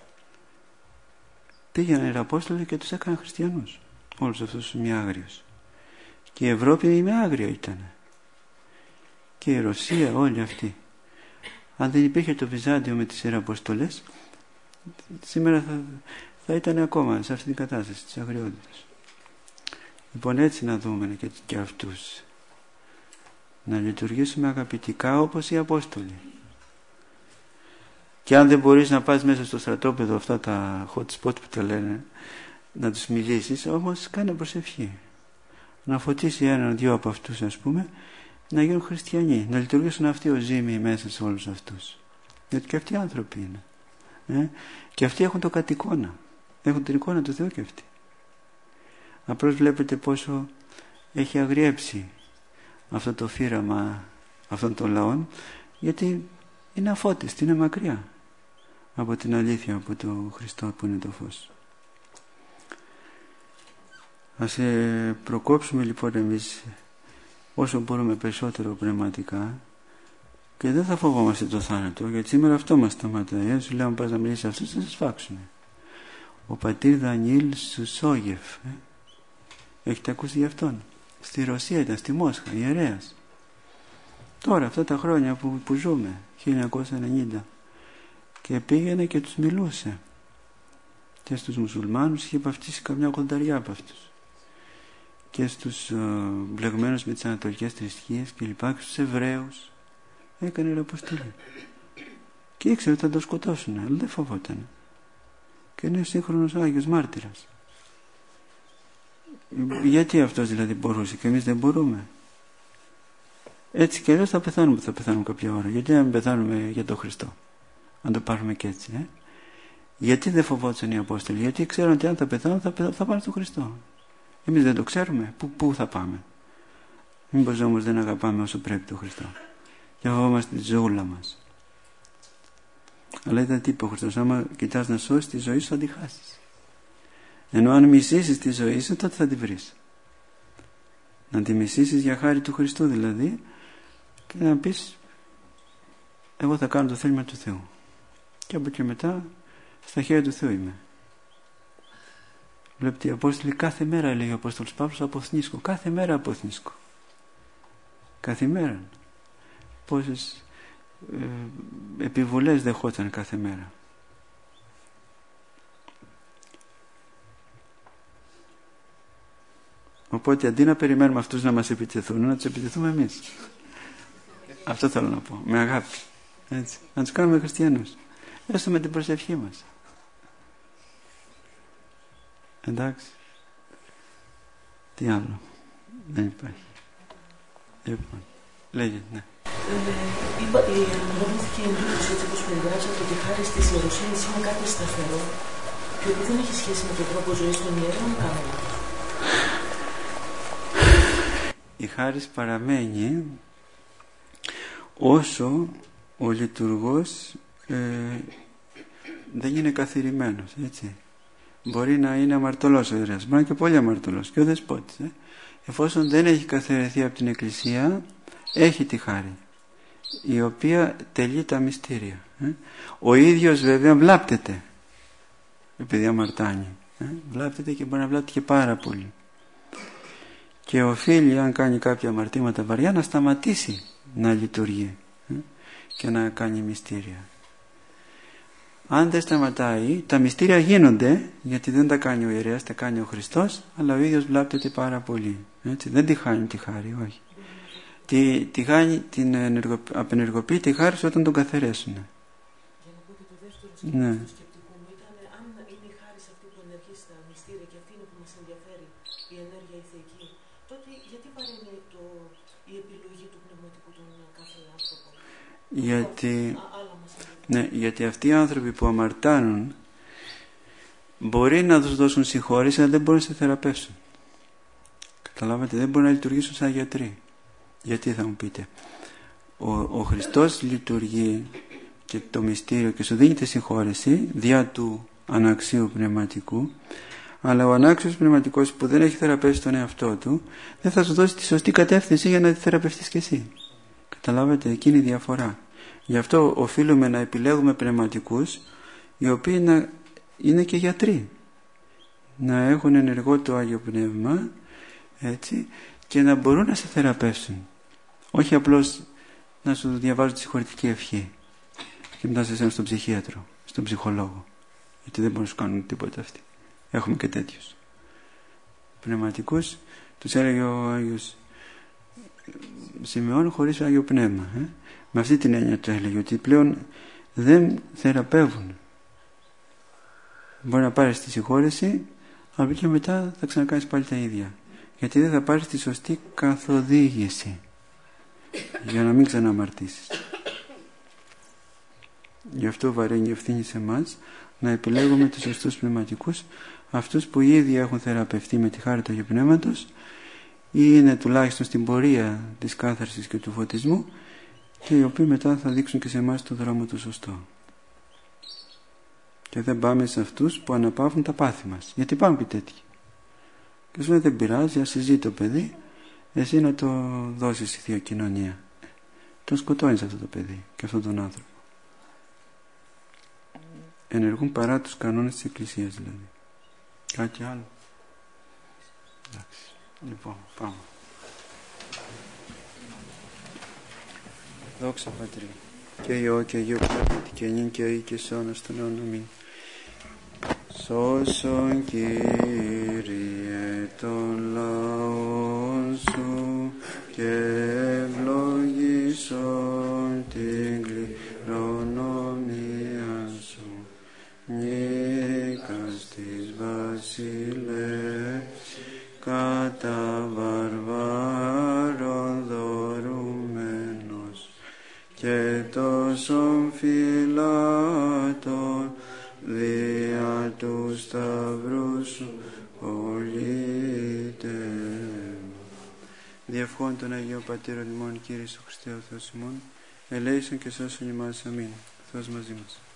Πήγαιναν οι Απόστολοι και τους έκαναν χριστιανούς. Όλους αυτούς μη άγριος. Και η Ευρώπη η μη άγρια ήταν. Και η Ρωσία, όλοι αυτοί. Αν δεν υπήρχε το Βυζάντιο με τις ιεραποστολές, σήμερα θα, θα ήταν ακόμα σε αυτήν την κατάσταση της αγριότητας. Λοιπόν, έτσι να δούμε και, και αυτούς. Να λειτουργήσουμε αγαπητικά όπως οι Απόστολοι. Και αν δεν μπορείς να πας μέσα στο στρατόπεδο, αυτά τα hot spot που τα λένε, να τους μιλήσεις, όμως κάνε προσευχή. Να φωτίσει έναν-δυο από αυτούς, ας πούμε, να γίνουν χριστιανοί, να λειτουργήσουν αυτοί ως ζύμοι μέσα σε όλους αυτούς. Γιατί και αυτοί άνθρωποι είναι. Ε? Και αυτοί έχουν το κατ' εικόνα. Έχουν την εικόνα του Θεού και αυτοί. Απλώς βλέπετε πόσο έχει αγριέψει αυτό το φύραμα αυτών των λαών, γιατί είναι αφώτιστη, είναι μακριά από την αλήθεια, από το Χριστό που είναι το φως. Ας ε, προκόψουμε λοιπόν εμείς όσο μπορούμε περισσότερο πνευματικά και δεν θα φοβόμαστε το θάνατο, γιατί σήμερα αυτό μας σταματάει. Ε, σου λέω αν πας να μιλήσεις αυτούς θα σας φάξουνε. Ο πατήρ Δανιήλ Σουσόγεφ, ε, έχετε ακούσει γι' αυτόν? Στη Ρωσία ήταν, στη Μόσχα, ιερέας. Τώρα αυτά τα χρόνια που, που ζούμε, χίλια εννιακόσια ενενήντα, και πήγαινε και τους μιλούσε και στους μουσουλμάνους, είχε βαφτίσει καμιά ογδονταριά από αυτούς, και στους uh, μπλεγμένους με τις ανατολικές θρησκείες και λοιπά, και στους Εβραίους έκανε αποστολή και ήξερε ότι θα το σκοτώσουν, αλλά δεν φοβόταν, και είναι σύγχρονος Άγιος Μάρτυρας. Γιατί αυτός δηλαδή μπορούσε και εμείς δεν μπορούμε? Έτσι και αλλιώς θα πεθάνουμε που θα πεθάνουμε κάποια ώρα. Γιατί να μην πεθάνουμε για τον Χριστό, αν το πάρουμε και έτσι, ε? Γιατί δεν φοβόντουσαν οι Απόστολοι? Γιατί ξέρουν ότι αν θα πεθάνουν θα, θα πάνε στον Χριστό. Εμείς δεν το ξέρουμε. Πού, πού θα πάμε? Μήπως όμως δεν αγαπάμε όσο πρέπει τον Χριστό και φοβόμαστε τη ζωούλα μας? Αλλά ήταν τι είπε ο Χριστός: άμα κοιτάς να σώσεις τη ζωή σου θα τη χάσεις. Ενώ αν μισήσεις τη ζωή σου τότε θα τη βρεις. Να τη μισήσεις για χάρη του Χριστού δηλαδή, και να πεις εγώ θα κάνω το θέλημα του Θεού και από εκεί μετά στα χέρια του Θεού είμαι. Βλέπετε οι Απόστολοι κάθε μέρα, λέει ο Απόστολος Παύλος, αποθνίσκω, κάθε μέρα αποθνίσκω, κάθε μέρα. Πόσες ε, επιβολές δεχόταν κάθε μέρα. Οπότε αντί να περιμένουμε αυτούς να μας επιτεθούν, να τους επιτεθούμε εμείς. Αυτό θέλω να πω, με αγάπη, έτσι. Να τους κάνουμε χριστιανούς, έστω με την προσευχή μας. Εντάξει, τι άλλο? Δεν υπάρχει. Λοιπόν, λέγεται, ναι. Αναγνώριθηκε η εντύπωση, έτσι όπως περιγράψατε, ότι χάρη της ιεροσύνης είναι κάτι σταθερό και ότι δεν έχει σχέση με τον τρόπο ζωής των ιερών, κάνω λάθος? Η χάρις παραμένει όσο ο λειτουργός ε, δεν είναι καθηρημένος, έτσι. Μπορεί να είναι αμαρτωλός ο ιερέας, μπορεί να είναι και πολύ αμαρτωλός, και ο δεσπότης, ε. Εφόσον δεν έχει καθιερωθεί από την Εκκλησία, έχει τη χάρη, η οποία τελεί τα μυστήρια, ε. Ο ίδιος βέβαια βλάπτεται επειδή αμαρτάνει, ε. Βλάπτεται και μπορεί να βλάπτει και πάρα πολύ, και οφείλει, αν κάνει κάποια αμαρτήματα βαριά, να σταματήσει να λειτουργεί ε, και να κάνει μυστήρια. Αν δεν σταματάει, τα μυστήρια γίνονται, γιατί δεν τα κάνει ο ιερέας, τα κάνει ο Χριστός, αλλά ο ίδιος βλάπτεται πάρα πολύ, έτσι. Δεν τη χάνει τη χάρη, όχι. Τη, τη χάνει, την ενεργο, απενεργοποιεί τη χάρη όταν τον καθαρέσουν. Για να πω και το δεύτερο σκεπτικό, ναι. Το σκεπτικό μου ήταν, αν είναι η χάρη αυτή που ενεργεί στα μυστήρια και αυτή είναι που μας ενδιαφέρει, η ενέργεια η θεϊκή, τότε γιατί βαρύνει το, η επιλογή του πνευματικού των κάθε άνθρωπων? Γιατί, ναι, γιατί αυτοί οι άνθρωποι που αμαρτάνουν μπορεί να τους δώσουν συγχώρεση, αλλά δεν μπορούν να σε θεραπεύσουν. Καταλάβατε, δεν μπορούν να λειτουργήσουν σαν γιατροί. Γιατί θα μου πείτε? Ο, ο Χριστός λειτουργεί και το μυστήριο και σου δίνει τη συγχώρεση διά του αναξίου πνευματικού, αλλά ο ανάξιος πνευματικός που δεν έχει θεραπεύσει τον εαυτό του δεν θα σου δώσει τη σωστή κατεύθυνση για να τη θεραπευτείς κι εσύ. Καταλάβατε, εκείνη η διαφορά. Γι' αυτό οφείλουμε να επιλέγουμε πνευματικούς οι οποίοι να είναι και γιατροί, να έχουν ενεργό το Άγιο Πνεύμα, έτσι, και να μπορούν να σε θεραπεύσουν, όχι απλώς να σου διαβάζουν τη συγχωρητική ευχή και μετά σε εσένα στον ψυχίατρο, στον ψυχολόγο, γιατί δεν μπορούν να σου κάνουν τίποτα αυτοί. Έχουμε και τέτοιους πνευματικούς, τους έλεγε ο Άγιος Σημεών, χωρίς Άγιο Πνεύμα, ε? Με αυτή την έννοια το έλεγε, ότι πλέον δεν θεραπεύουν. Μπορεί να πάρεις τη συγχώρεση, αλλά και μετά θα ξανακάνεις πάλι τα ίδια, γιατί δεν θα πάρεις τη σωστή καθοδήγηση για να μην ξαναμαρτήσεις. Γι' αυτό βαραίνει η ευθύνη σε εμάς να επιλέγουμε τους σωστούς πνευματικούς, αυτούς που ήδη έχουν θεραπευτεί με τη χάρη του Αγίου Πνεύματος ή είναι τουλάχιστον στην πορεία της κάθαρσης και του φωτισμού, και οι οποίοι μετά θα δείξουν και σε εμάς το δρόμο του σωστό. Και δεν πάμε σε αυτούς που αναπαύουν τα πάθη μας, γιατί υπάρχουν και τέτοιοι. Και σου λέει δεν πειράζει, ας συζήσει το παιδί, εσύ να το δώσεις στη Θεία Κοινωνία. Τον σκοτώνεις αυτό το παιδί και αυτόν τον άνθρωπο. Ενεργούν παρά τους κανόνες της Εκκλησίας δηλαδή. Κάτι άλλο? Εντάξει. Λοιπόν, πάμε. Δόξα Πατρί και Υιό και Αγίου Πνεύματι και νυν και αεί και σ' αιώνας των αιώνων. Αμήν. Σώσον Κύριε τον λαόν σου και ευλογήσον την κληρονομία σου. Νίκας της βασιλεύς κατά βαρβάρων δωρουμένος και τόσων φυλάτων δια του σταυρού σου πολίτε. Διευχών των Αγίων Πατήρων ημών, Κύριε Ιησού Χριστέ ο Θεός ημών, ελέησον και σώσον ημάς. Αμήν. Θεός μαζί μας.